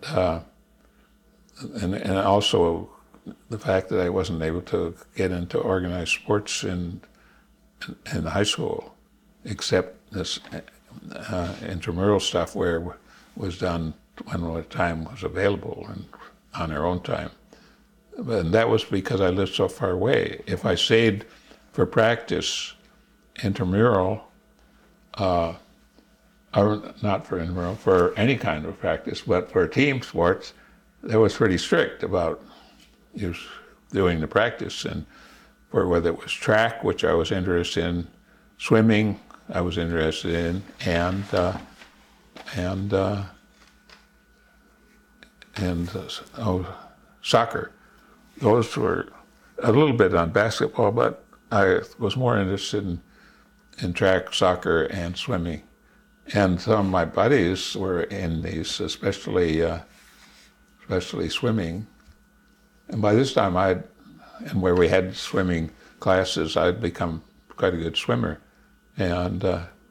and also the fact that I wasn't able to get into organized sports in high school, except this intramural stuff where it was done when the time was available and on our own time. And that was because I lived so far away. If I stayed for practice intramural, or not for intramural, for any kind of practice, but for team sports, that was pretty strict about you doing the practice. And for whether it was track, which I was interested in, swimming, I was interested in, and and soccer. Those were a little bit on basketball, but I was more interested in track, soccer, and swimming. And some of my buddies were in these, especially swimming. And by this time, and where we had swimming classes, I'd become quite a good swimmer. And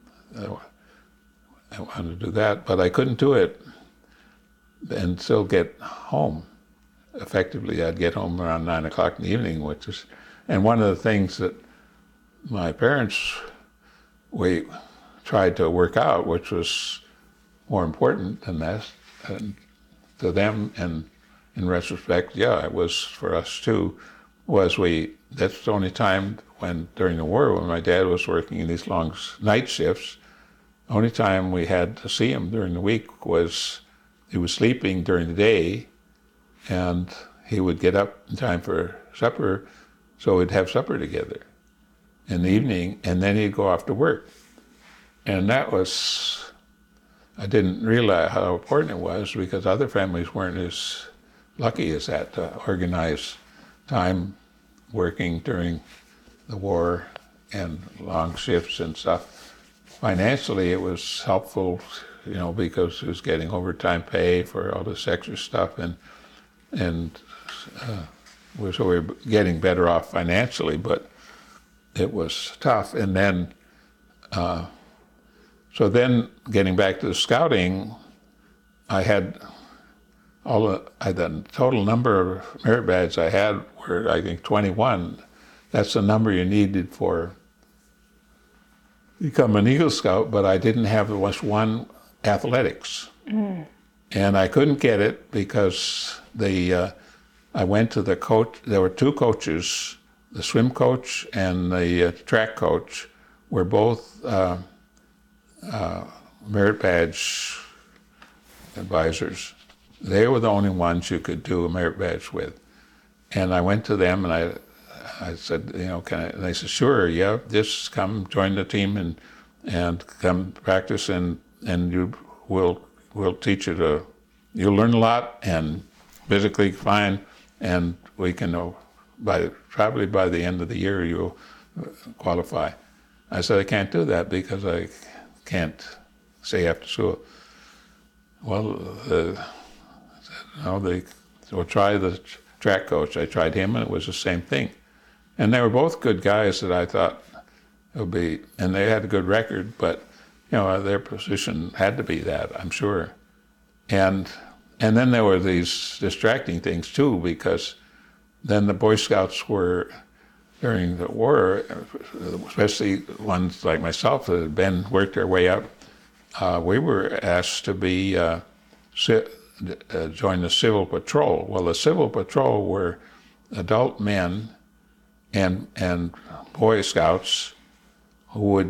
I wanted to do that, but I couldn't do it and still get home. Effectively, I'd get home around 9 o'clock in the evening, and one of the things that my parents, we tried to work out, which was more important than that, and to them, and in retrospect, yeah, it was for us too, that's the only time during the war, when my dad was working in these long night shifts, the only time we had to see him during the week was he was sleeping during the day, and he would get up in time for supper, so we'd have supper together in the evening, and then he'd go off to work. And I didn't realize how important it was, because other families weren't as lucky as that to organize time working during the war and long shifts and stuff. Financially, it was helpful, because it was getting overtime pay for all this extra stuff, and so we were getting better off financially, but it was tough. And then, so then getting back to the scouting, I had the total number of merit badges I had were, I think, 21. That's the number you needed for become an Eagle Scout, but I didn't have one athletics. And I couldn't get it because I went to the coach. There were two coaches, the swim coach and the track coach were both merit badge advisors. They were the only ones you could do a merit badge with. And I went to them and I said, can I? And they said, sure, yeah, just come join the team and come practice, and we'll teach you you'll learn a lot and physically fine, and we can probably by the end of the year you'll qualify. I said, I can't do that because I can't stay after school. Well, so try the track coach. I tried him, and it was the same thing. And they were both good guys that I thought it would be, and they had a good record, but their position had to be that, I'm sure. And then there were these distracting things too, because then the Boy Scouts were, during the war, especially ones like myself that had worked their way up, we were asked to be join the Civil Patrol. Well, the Civil Patrol were adult men and Boy Scouts who would,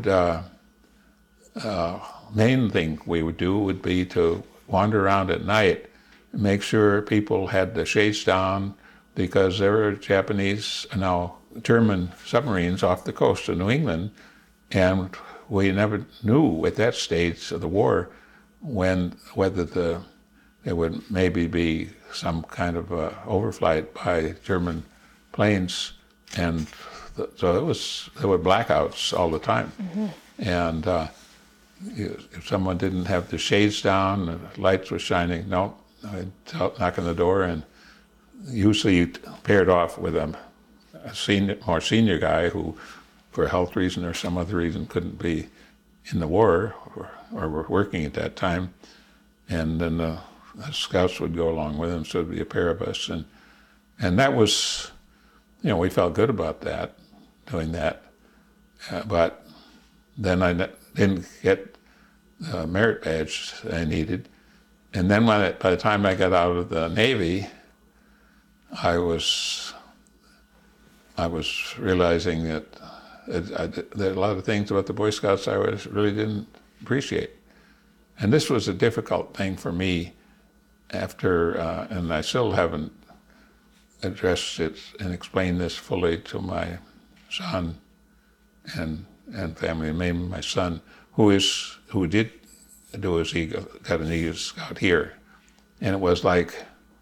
main thing we would do would be to wander around at night and make sure people had the shades down, because there were German submarines off the coast of New England, and we never knew at that stage of the war whether there would maybe be some kind of overflight by German planes, and so there were blackouts all the time. And if someone didn't have the shades down, the lights were shining, I'd knock on the door, and usually paired off with a more senior guy who, for a health reason or some other reason, couldn't be in the war or were working at that time. And then the scouts would go along with him, so it'd be a pair of us. And that was, we felt good about that, doing that. But then I didn't get the merit badge I needed. And then by the time I got out of the Navy, I was realizing that there are a lot of things about the Boy Scouts I really didn't appreciate. And this was a difficult thing for me after, and I still haven't addressed it and explained this fully to my son and family, and mainly my son, who did do got an Eagle Scout here. And it was like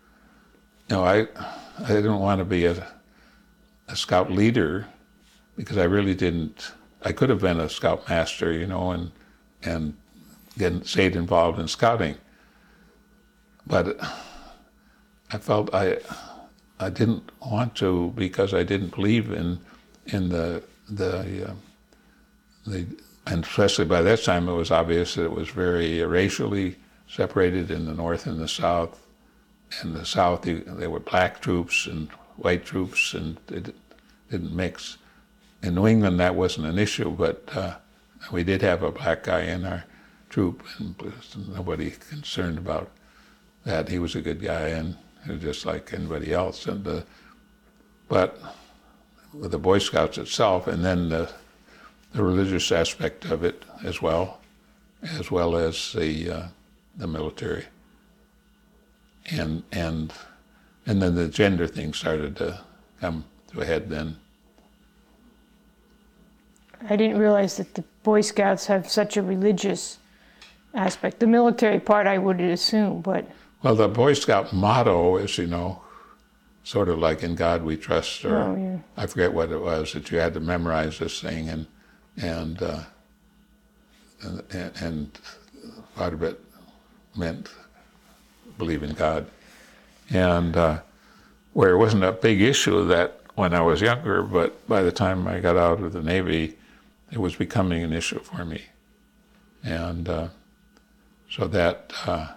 I didn't want to be a scout leader because I really didn't. I could have been a scout master, and stayed involved in scouting, but I felt I didn't want to because I didn't believe in the and especially by that time it was obvious that it was very racially separated in the North and the South. In the South, there were black troops and white troops, and it didn't mix. In New England, that wasn't an issue, but we did have a black guy in our troop, and nobody concerned about that. He was a good guy, and he was just like anybody else. But with the Boy Scouts itself, and then the religious aspect of it as well as the military, and then the gender thing started to come to a head then. I didn't realize that the Boy Scouts have such a religious aspect. The military part I would assume, but... Well, the Boy Scout motto is, sort of like "In God We Trust," or I forget what it was, that you had to memorize this thing, and part of it meant believe in God. And where it wasn't a big issue that when I was younger, but by the time I got out of the Navy, it was becoming an issue for me. And so that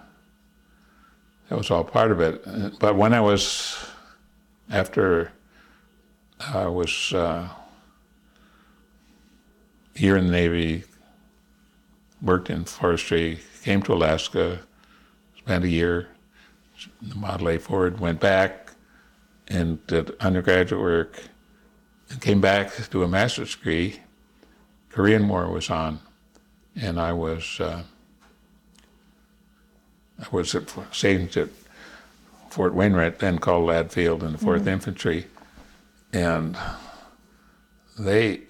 was all part of it. But when after I was a year in the Navy, worked in forestry, came to Alaska, spent a year in the Model A Ford, went back and did undergraduate work, and came back to do a master's degree. Korean War was on, and I was stationed at Fort Wainwright, then called Ladd Field, in the 4th Infantry, and they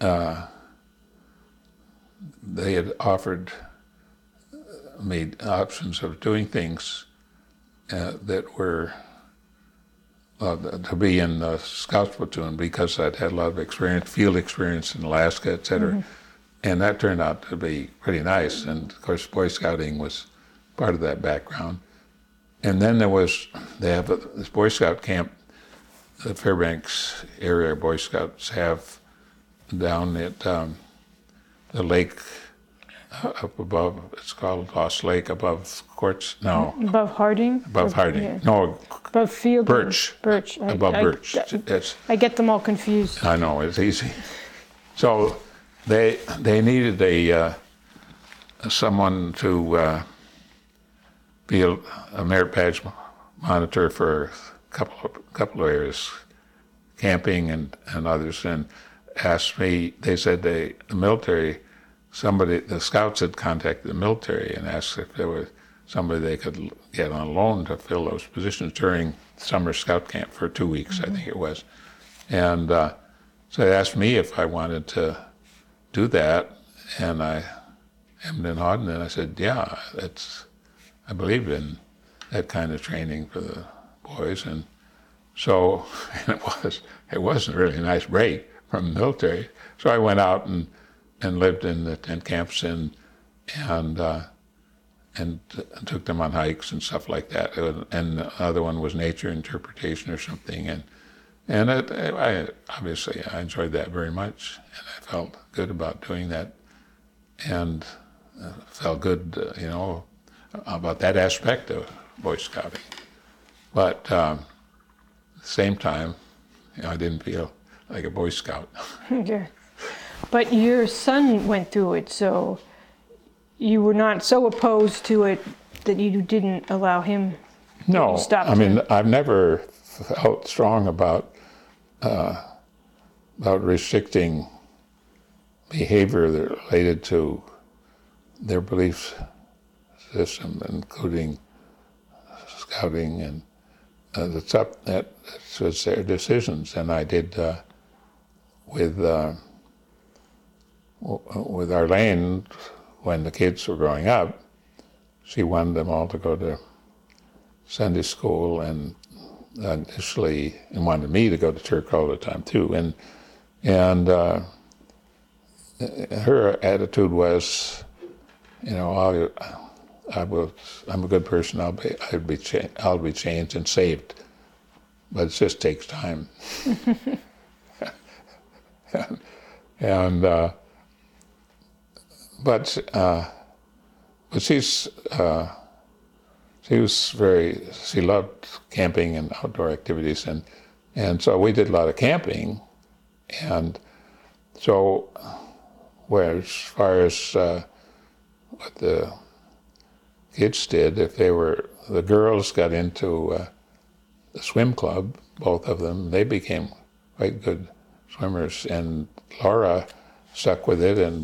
had offered me options of doing things that were to be in the Scouts platoon because I'd had a lot of field experience in Alaska, et cetera. And that turned out to be pretty nice. And of course, Boy Scouting was part of that background. And then they have this Boy Scout camp, the Fairbanks area Boy Scouts have down at the lake up above. It's called Lost Lake, above Quartz. No. Above Harding? Above Harding. Yeah. No. Above Field. Birch. Birch. Above Birch. I get them all confused. I know, it's easy. So they needed someone to be a merit badge monitor for a couple of areas, camping and others, and asked me. They said the military. The Scouts had contacted the military and asked if there was somebody they could get on loan to fill those positions during summer Scout camp for 2 weeks, I think it was. And so they asked me if I wanted to do that, and I hemmed and hawed, and I said, yeah, I believe in that kind of training for the boys. And so it wasn't really a nice break from the military. So I went out and lived in the tent camps and took them on hikes and stuff like that. And the other one was nature interpretation or something. And I obviously enjoyed that very much, and I felt good about doing that, and felt good, about that aspect of Boy Scouting. But at the same time, I didn't feel like a Boy Scout. Yeah. But your son went through it, so you were not so opposed to it that you didn't allow him to stop. No, I mean, I've never felt strong about restricting behavior that related to their belief system, including scouting, and that was their decisions. And I did with Arlene, when the kids were growing up, she wanted them all to go to Sunday school, and initially and wanted me to go to church all the time too. And her attitude was, you know, I'm a good person. I'll be changed and saved, but it just takes time. and but she loved camping and outdoor activities, and so we did a lot of camping, and so as far as what the kids did, if the girls got into the swim club, both of them, they became quite good swimmers, and Laura stuck with it and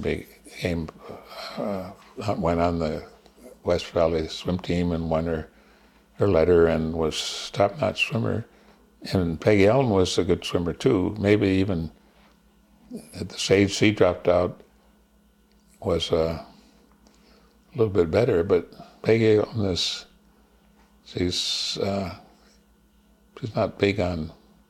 went on the West Valley swim team and won her letter and was top-notch swimmer. And Peggy Ellen was a good swimmer too. Maybe even at the stage she dropped out was a little bit better. But Peggy Ellen she's not big on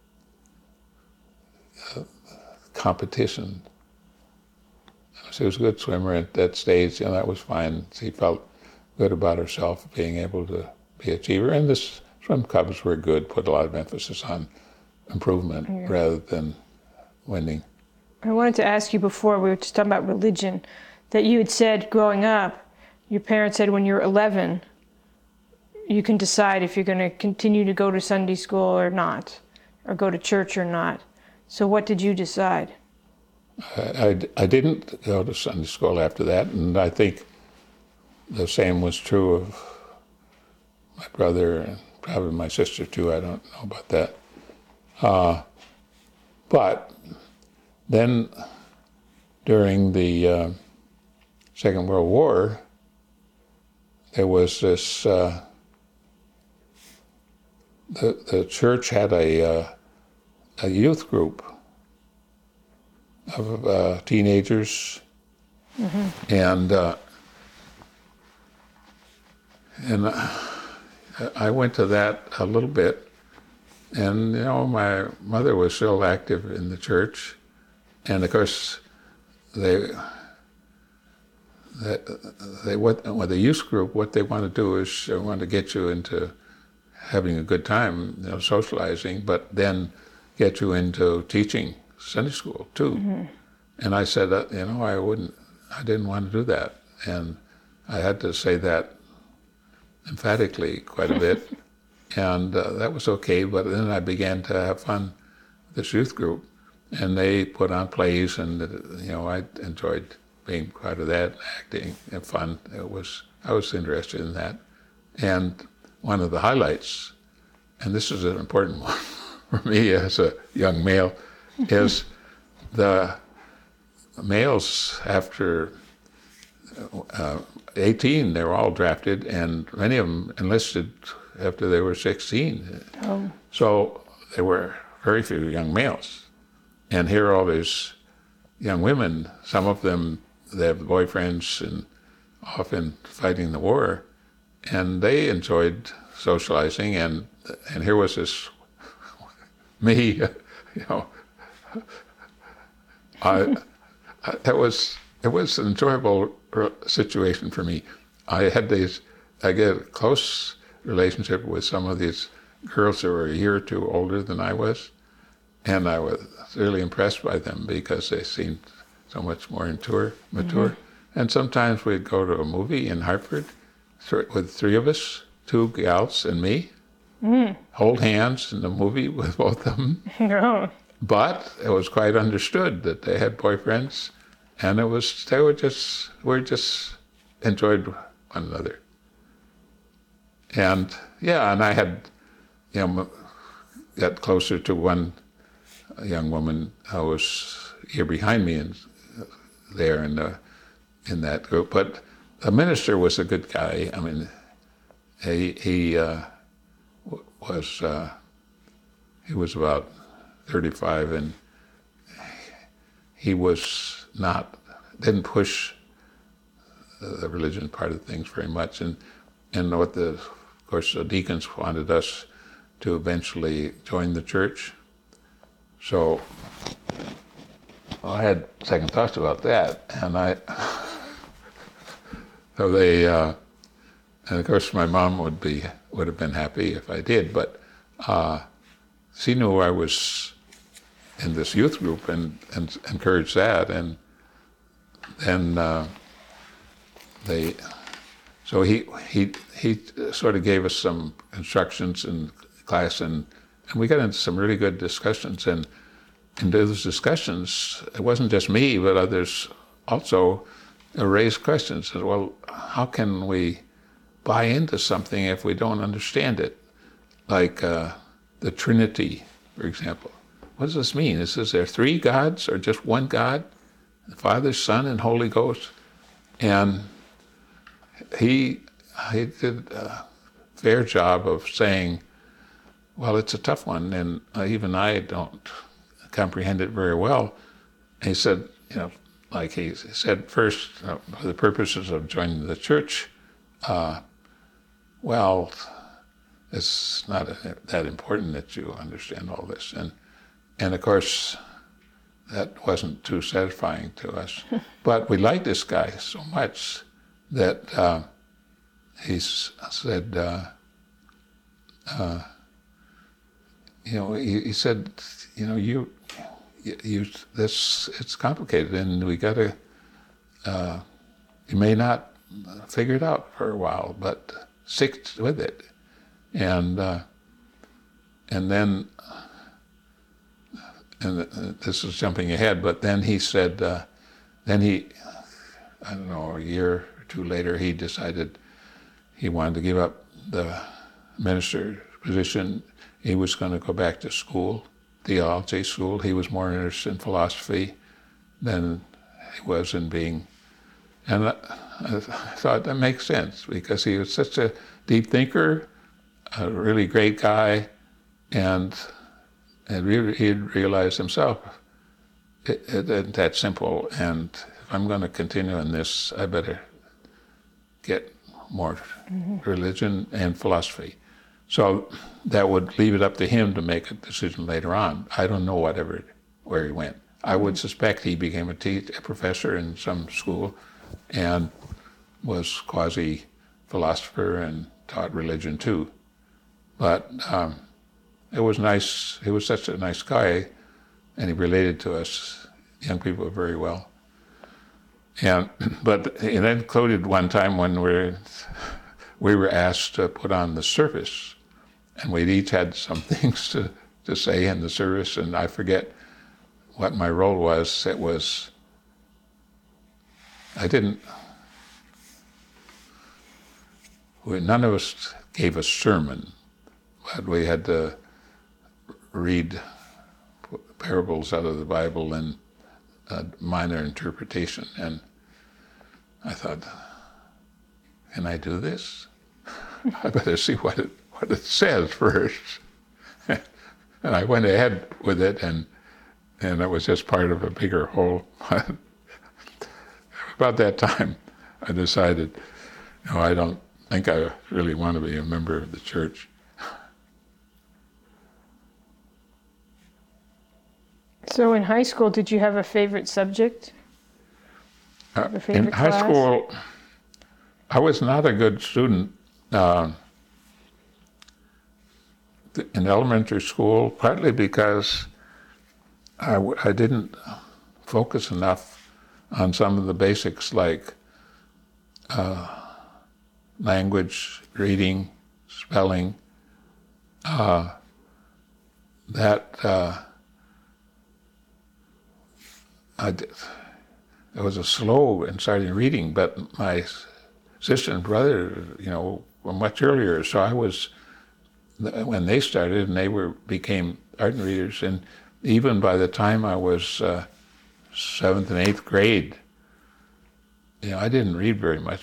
competition. She was a good swimmer at that stage, and that was fine. She felt good about herself, being able to be an achiever. And the swim clubs were good, put a lot of emphasis on improvement rather than winning. I wanted to ask you before, we were just talking about religion, that you had said growing up, your parents said when you're 11, you can decide if you're going to continue to go to Sunday school or not, or go to church or not. So what did you decide? I didn't go to Sunday school after that, and I think the same was true of my brother and probably my sister too. I don't know about that. But then during the Second World War, there was this, the church had a youth group of teenagers, and I went to that a little bit, and you know, my mother was still active in the church, and of course, with the youth group, what they want to do is they want to get you into having a good time, you know, socializing, but then get you into teaching Sunday school too. And I said, you know, I didn't want to do that, and I had to say that emphatically quite a bit, and that was okay. But then I began to have fun with this youth group, and they put on plays, and you know, I enjoyed being part of that, acting and fun. I was interested in that, and one of the highlights, and this is an important one for me as a young male, is the males after 18, they were all drafted, and many of them enlisted after they were 16. Oh. So there were very few young males. And here are all these young women, some of them, they have boyfriends and often fighting the war, and they enjoyed socializing, and here was this me, you know, it was an enjoyable situation for me. I get a close relationship with some of these girls that were a year or two older than I was, and I was really impressed by them because they seemed so much more mature. And sometimes we'd go to a movie in Hartford with three of us, two gals and me, hold hands in the movie with both of them. Oh. But it was quite understood that they had boyfriends, and we just enjoyed one another. And yeah, and I had, you know, got closer to one young woman who was a year behind me there in that group. But the minister was a good guy. I mean, he was about 35, and he didn't push the religion part of things very much, and of course the deacons wanted us to eventually join the church. So I had second thoughts about that, and and of course my mom would have been happy if I did, but she knew I was in this youth group and encouraged that, and then so he sort of gave us some instructions in class, and we got into some really good discussions, and in those discussions, it wasn't just me, but others also raised questions. Well, how can we buy into something if we don't understand it? Like the Trinity, for example. What does this mean? Is there three gods or just one God? The Father, Son, and Holy Ghost? And he did a fair job of saying, well, it's a tough one, and even I don't comprehend it very well. And he said, like he said, first, for the purposes of joining the church, well, it's not that important that you understand all this. And of course, that wasn't too satisfying to us. But we liked this guy so much that he said, he said, it's complicated, and we got to, you may not figure it out for a while, but stick with it. And then, this is jumping ahead, but then he said, I don't know, a year or two later, he decided he wanted to give up the minister position. He was going to go back to school, theology school. He was more interested in philosophy than he was in being. And I thought that makes sense, because he was such a deep thinker, a really great guy, and he'd realized himself it isn't that simple, and if I'm going to continue in this, I better get more religion and philosophy. So that would leave it up to him to make a decision later on. I don't know where he went. I would suspect he became a professor in some school and was quasi-philosopher and taught religion too. But it was nice. He was such a nice guy, and he related to us young people very well. But it included one time when we were asked to put on the service, and we'd each had some things to say in the service, and I forget what my role was. It was, none of us gave a sermon, but we had to read parables out of the Bible and a minor interpretation. And I thought, can I do this? I better see what it says first. And I went ahead with it, and it was just part of a bigger whole. About that time, I decided, no, I don't think I really want to be a member of the church. So in high school, did you have a favorite subject? A favorite in high class? school, I was not a good student. In elementary school, partly because I didn't focus enough on some of the basics like language, reading, spelling. I was slow in starting reading, but my sister and brother, were much earlier. So I was, when they started, and they became ardent readers, and even by the time I was 7th and 8th grade, I didn't read very much.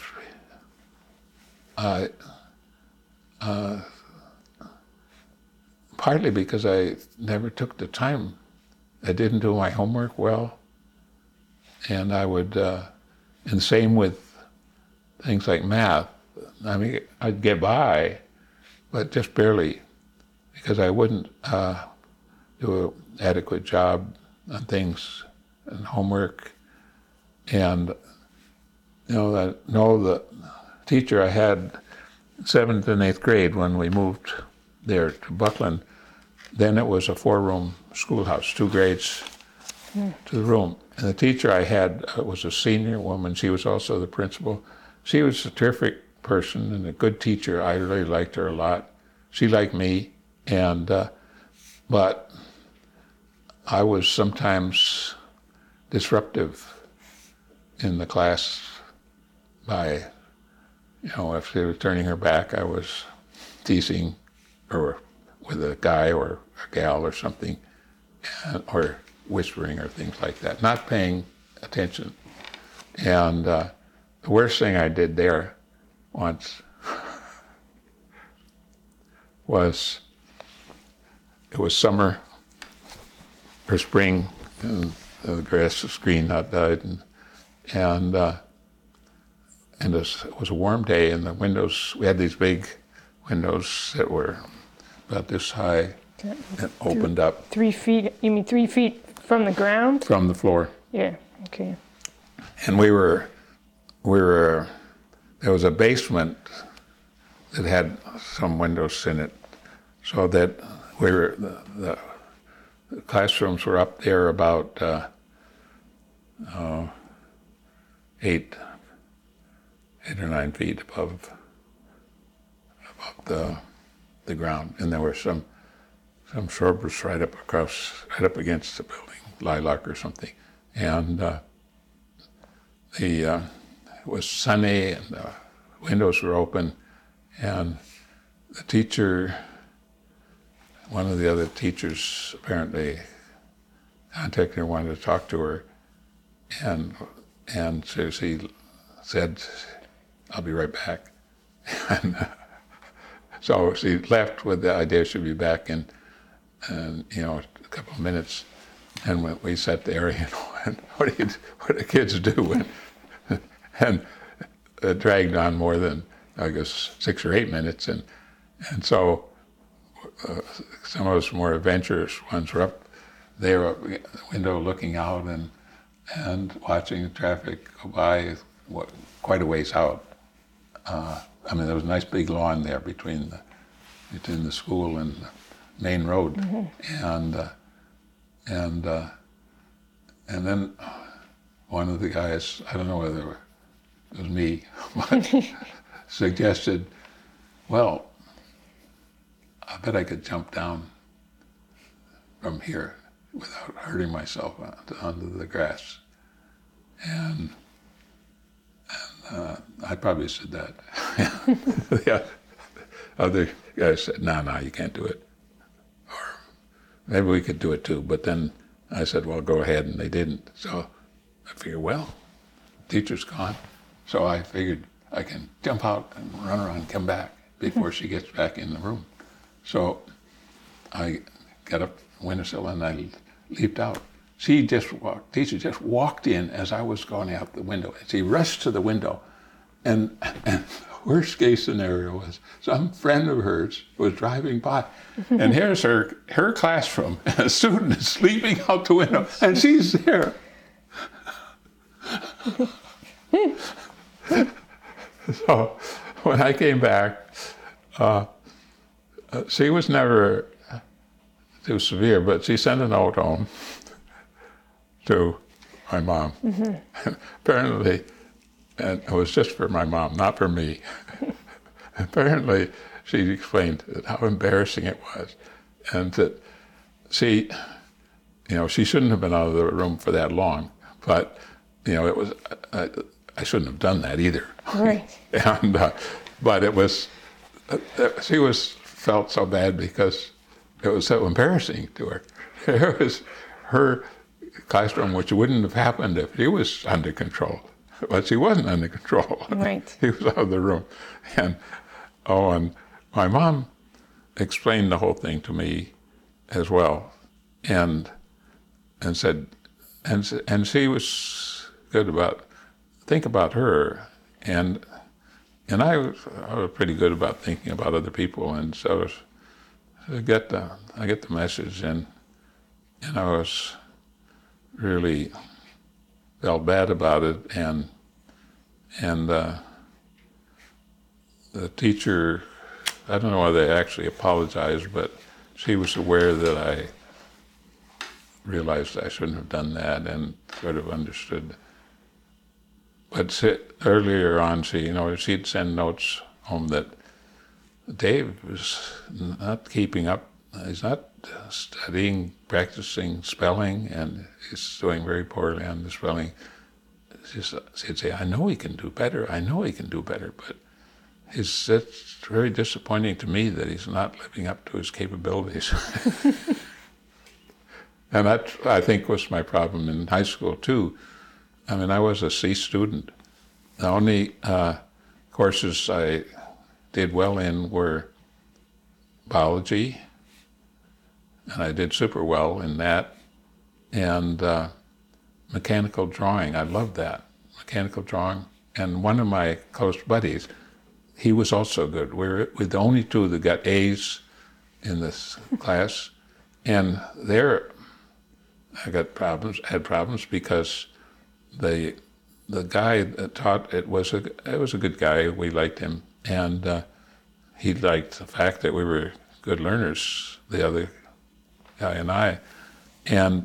Partly because I never took the time. I didn't do my homework well. And I would, and same with things like math. I mean, I'd get by, but just barely, because I wouldn't do an adequate job on things and homework. And the teacher I had in 7th and 8th grade when we moved there to Buckland, then it was a 4-room schoolhouse, 2 grades to the room. And the teacher I had was a senior woman. She was also the principal. She was a terrific person and a good teacher. I really liked her a lot. She liked me, but I was sometimes disruptive in the class by, if she was turning her back, I was teasing her with a guy or a gal or something, or whispering or things like that, not paying attention. And the worst thing I did there once was, it was summer or spring, and the grass was green outside, and it was a warm day, and the windows, we had these big windows that were about this high and opened up. 3 feet, you mean 3 feet from the ground? From the floor. Yeah, okay. And there was a basement that had some windows in it, so that the classrooms were up there about 8 or 9 feet above the ground, and there were some shrubs right up against the building, lilac or something, and it was sunny and the windows were open, and the teacher, one of the other teachers apparently contacted her, wanted to talk to her, and so she said, "I'll be right back." And so she left with the idea she'd be back in a couple of minutes. And we sat there, and what do kids do? And it dragged on more than, I guess, 6 or 8 minutes. And so some of us more adventurous ones were up there at the window looking out and watching the traffic go by quite a ways out. There was a nice big lawn there between the school and the main road. Mm-hmm. And then one of the guys, I don't know whether it was me, but suggested, "Well, I bet I could jump down from here without hurting myself onto the grass." And I probably said that. The other guy said, no, you can't do it. Or maybe we could do it too. But then I said, well, go ahead, and they didn't. So I figured, well, the teacher's gone. So I figured I can jump out and run around and come back before she gets back in the room. So I got up the windowsill and I leaped out. Teacher just walked in as I was going out the window. And she rushed to the window. And the worst case scenario was some friend of hers was driving by. And here's her classroom. And a student is sleeping out the window. And she's there. So when I came back, she was never too severe, but she sent a note home to my mom. Mm-hmm. Apparently, and it was just for my mom, not for me. Apparently, she explained how embarrassing it was, and that she shouldn't have been out of the room for that long. But it was I shouldn't have done that either. Right. And but it was she felt so bad because it was so embarrassing to her. It was her classroom, which wouldn't have happened if he was under control. But she wasn't under control. Right. He was out of the room. And my mom explained the whole thing to me as well, and said, and she was good about, think about her, and I was pretty good about thinking about other people, and so I get the message, and I was really felt bad about it, and the teacher, I don't know whether they actually apologized, but she was aware that I realized I shouldn't have done that and sort of understood. But earlier on, she'd send notes home that Dave is not keeping up. He's not studying, practicing spelling, and he's doing very poorly on the spelling. She'd say, I know he can do better, but it's very disappointing to me that he's not living up to his capabilities. And that, I think, was my problem in high school, too. I mean, I was a C student. The only courses I did well in were biology, and I did super well in that, and mechanical drawing. I loved that, mechanical drawing. And one of my close buddies, he was also good. We're the only two that got A's in this class, and there I had problems because the guy that taught it was a good guy. We liked him, and he liked the fact that we were good learners, the other guy and I, and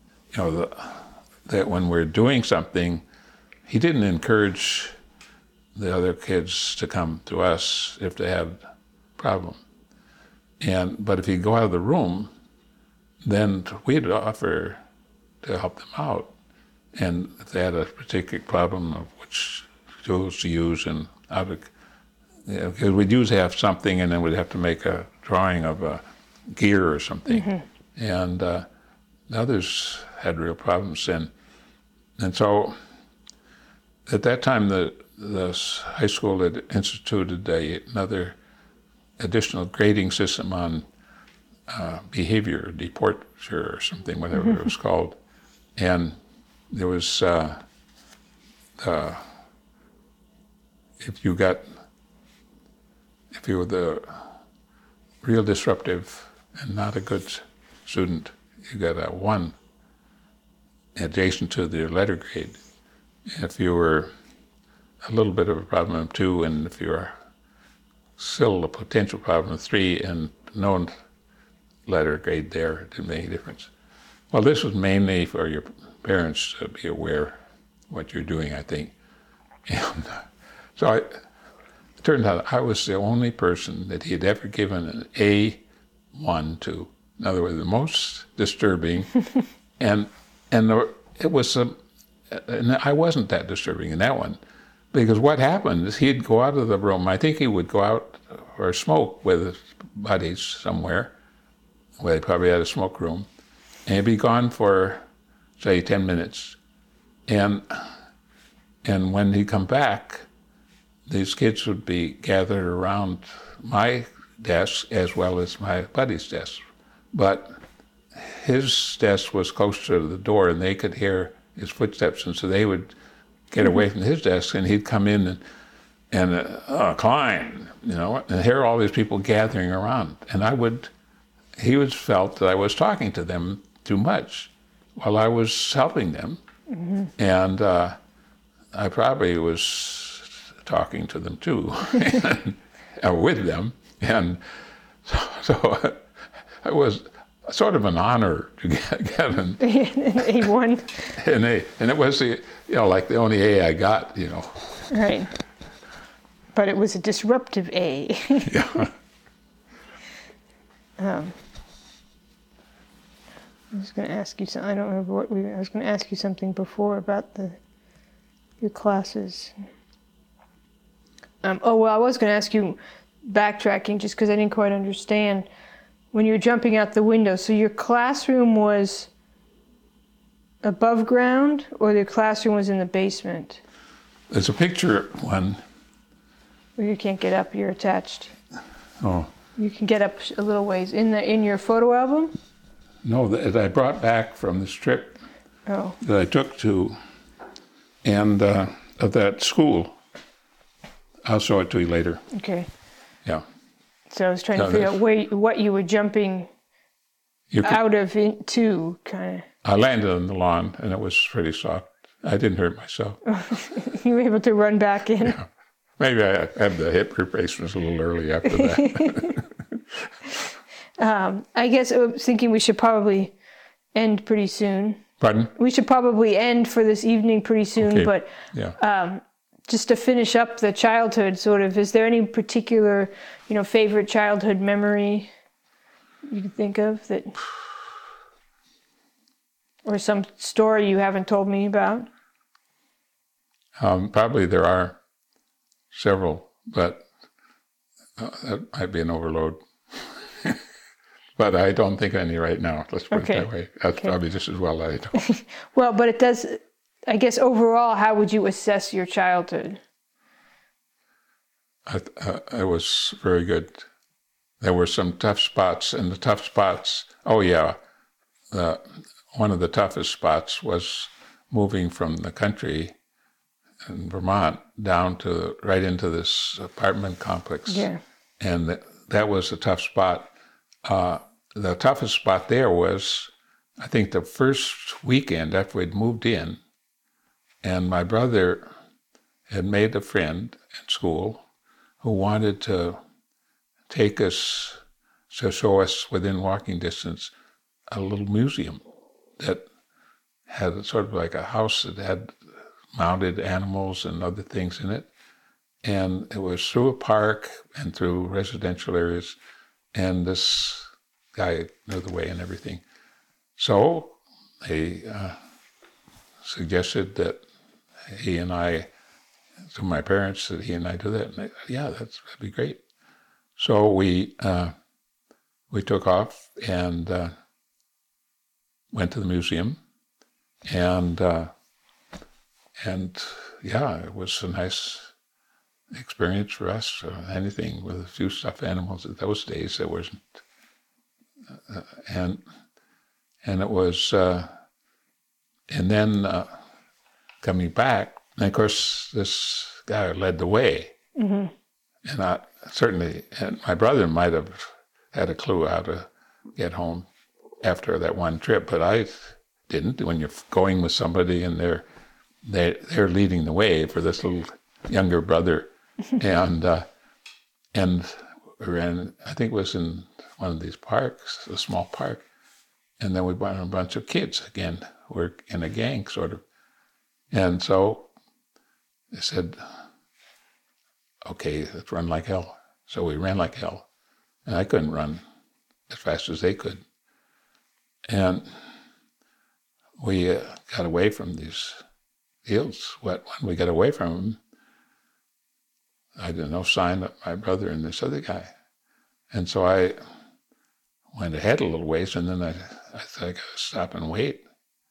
that when we're doing something, he didn't encourage the other kids to come to us if they had a problem. But if he'd go out of the room, then we'd offer to help them out. And if they had a particular problem of which tools to use and how to, because we'd usually have something and then we'd have to make a drawing of a gear or something. Mm-hmm. And others had real problems. And so at that time, the high school had instituted another additional grading system on behavior, deporture or something, whatever it was called. And there was, if you were the real disruptive and not a good student, you got a 1 adjacent to the letter grade. If you were a little bit of a problem, 2, and if you were still a potential problem, 3, and no letter grade there, it didn't make any difference. Well, this was mainly for your parents to be aware what you're doing, I think. And so it turned out I was the only person that he had ever given an A1 to. In other words, the most disturbing. and it was and I wasn't that disturbing in that one, because what happened is he'd go out of the room. I think he would go out for a smoke with his buddies somewhere, where they probably had a smoke room, and he'd be gone for, say, 10 minutes. And when he'd come back, these kids would be gathered around my desk as well as my buddy's desk. But his desk was close to the door, and they could hear his footsteps, and so they would get away from his desk, and he'd come in and Klein, and hear all these people gathering around. And he felt that I was talking to them too much while I was helping them. Mm-hmm. And I probably was talking to them too, or with them. And so it was sort of an honor to get an A1. An A. And it was like the only A I got, Right. But it was a disruptive A. Yeah. I was going to ask you something. I don't remember what I was going to ask you something before about your classes. I was going to ask you, backtracking, just because I didn't quite understand, when you were jumping out the window. So your classroom was above ground, or your classroom was in the basement? There's a picture one. Where you can't get up. You're attached. Oh. You can get up a little ways in your photo album. No, that I brought back from this trip that I took to, and of that school. I'll show it to you later. Okay. Yeah. So I was trying to No, figure out what you were jumping you could, out of into, kind I landed on the lawn, and it was pretty soft. I didn't hurt myself. of. You were able to run back in. Maybe I had the hip replacements a little early after that. I guess I was thinking we should probably end pretty soon. Pardon? We should probably end for this evening pretty soon, Okay. but Yeah. just to finish up the childhood, sort of, is there any particular, favorite childhood memory you can think of that, or some story you haven't told me about? Probably there are several, but that might be an overload. But I don't think of any right now. Let's put Okay. it that way. That's Okay. probably just as well that I don't. Well, but it does, I guess overall, how would you assess your childhood? It was very good. There were some tough spots, and the tough spots, oh yeah, one of the toughest spots was moving from the country in Vermont down to right into this apartment complex. Yeah. And that was a tough spot. The toughest spot there was, I think, the first weekend after we'd moved in, and my brother had made a friend at school who wanted to take us to show us within walking distance a little museum that had sort of like a house that had mounted animals and other things in it. And it was through a park and through residential areas. And this guy knew the way and everything. So they suggested that he and I, to my parents, that he and I do that. And they, yeah, that'd be great. So we took off and went to the museum, and yeah, it was a nice experience for us. Anything with a few stuffed animals at those days, there wasn't, and it was, and then coming back, and of course this guy led the way, and I certainly, and my brother might have had a clue how to get home after that one trip, but I didn't. When you're going with somebody and they're leading the way for this little younger brother, and we ran. I think it was in one of these parks, a small park, and then we brought a bunch of kids again. We're in a gang, sort of, and so they said, "Okay, let's run like hell." So we ran like hell, and I couldn't run as fast as they could. And we got away from these hills. When we got away from them, I did no sign of my brother and this other guy. And so I went ahead a little ways, and then I thought I got to stop and wait.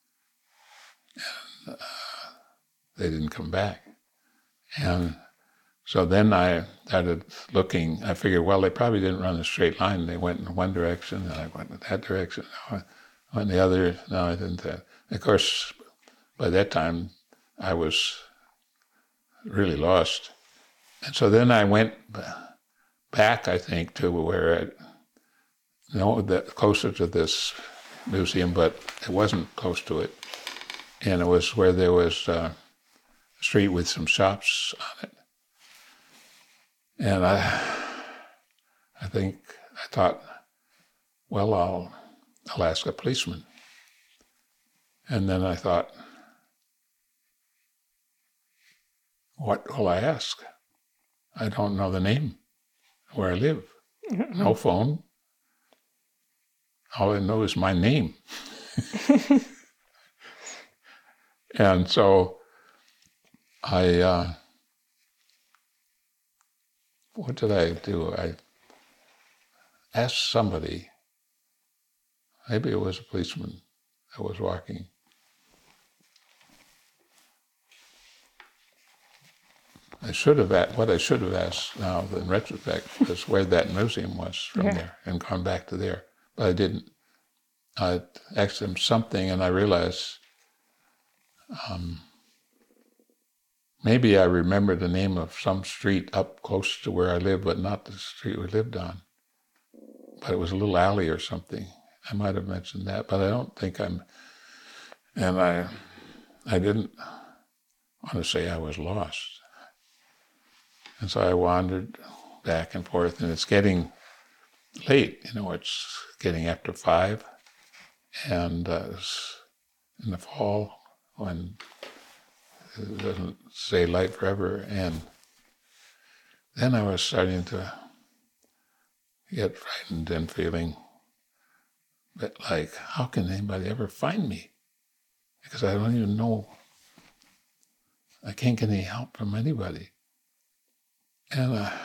And they didn't come back. And so then I started looking. I figured, well, they probably didn't run a straight line. They went in one direction, and I went in that direction. I went in the other. No, I didn't. Of course, by that time, I was really lost. And so then I went back, I think, to where closer to this museum, but it wasn't close to it. And it was where there was a street with some shops on it. And I thought, well, I'll ask a policeman. And then I thought, what will I ask? I don't know the name where I live. No phone. All I know is my name. And so I, what did I do? I asked somebody, maybe it was a policeman that was walking. What I should have asked now, in retrospect, was where that museum was from there, and gone back to there. But I didn't. I asked him something, and I realized maybe I remember the name of some street up close to where I live, but not the street we lived on. but it was a little alley or something. I might have mentioned that, but I don't think and I didn't want to say I was lost. And so I wandered back and forth, and it's getting late, it's getting after 5, and it's in the fall when it doesn't stay light forever, and then I was starting to get frightened and feeling like, how can anybody ever find me? Because I don't even know, I can't get any help from anybody. And I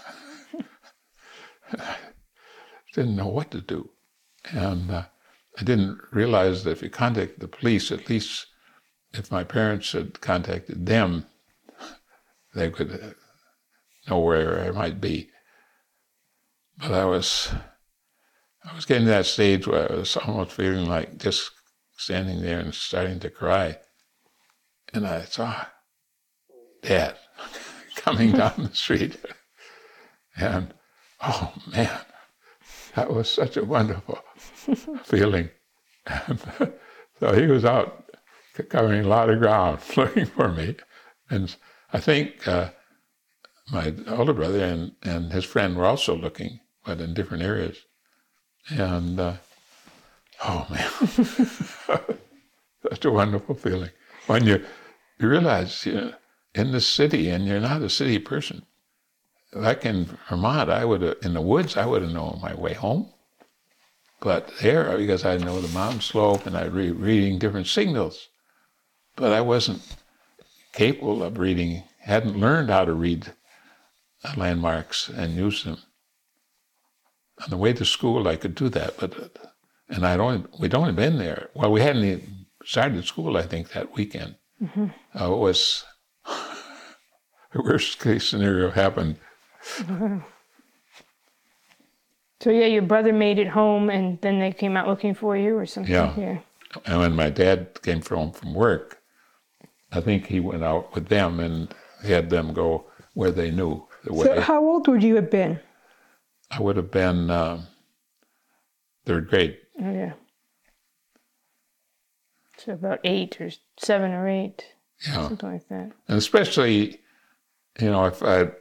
didn't know what to do. And I didn't realize that if you contact the police, at least if my parents had contacted them, they could know where I might be. But I was getting to that stage where I was almost feeling like just standing there and starting to cry. And I saw Dad coming down the street. And, oh man, that was such a wonderful feeling. And so he was out covering a lot of ground looking for me. And I think my older brother and his friend were also looking, but in different areas. And, oh man, such a wonderful feeling. When you realize you're in the city and you're not a city person. Like in Vermont, in the woods, I would have known my way home. But there, because I know the mountain slope and I'd reading different signals, but I wasn't capable of reading, hadn't learned how to read landmarks and use them. On the way to school, I could do that, and we'd only been there. Well, we hadn't even started school, I think, that weekend. Mm-hmm. It was the worst case scenario happened. So yeah, your brother made it home, and then they came out looking for you, or something. Yeah. And when my dad came home from work, I think he went out with them and had them go where they knew the way. So how old would you have been? I would have been 3rd grade. Oh, yeah. So about 8 or 7 or 8. Yeah. Something like that. And especially, if I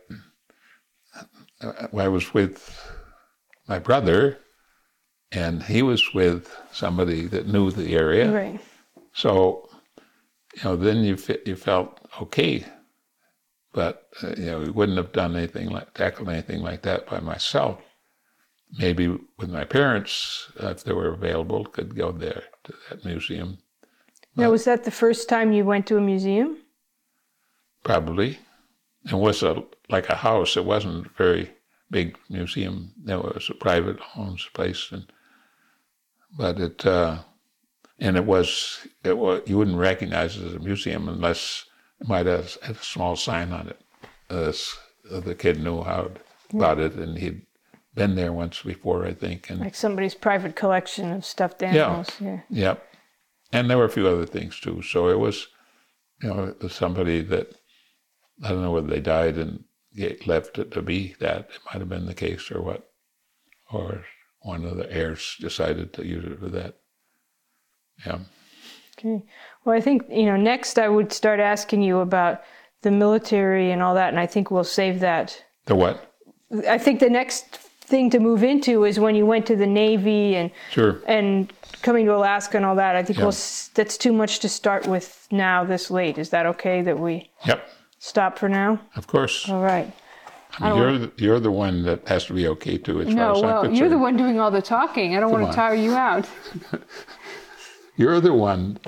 was with my brother and he was with somebody that knew the area. Right. So, then you felt okay. But, we wouldn't have done tackled anything like that by myself. Maybe with my parents, if they were available, could go there to that museum. Now, was that the first time you went to a museum? Probably. It was like a house. It wasn't a very big museum. It was a private owned place. But it was, you wouldn't recognize it as a museum unless it might have had a small sign on it. The kid knew about it, and he'd been there once before, I think. And like somebody's private collection of stuffed animals. Yeah. Yep. And there were a few other things too. So it was, it was somebody that, I don't know whether they died and left it to be that. It might have been the case or what. Or one of the heirs decided to use it for that. Yeah. Okay. Well, I think, next I would start asking you about the military and all that, and I think we'll save that. The what? I think the next thing to move into is when you went to the Navy and Sure. and coming to Alaska and all that. I think that's too much to start with now this late. Is that okay that we stop for now? Of course. All right. You're the one that has to be okay too, as far as I'm concerned. You're the one doing all the talking. I don't want to tire you out. You're the one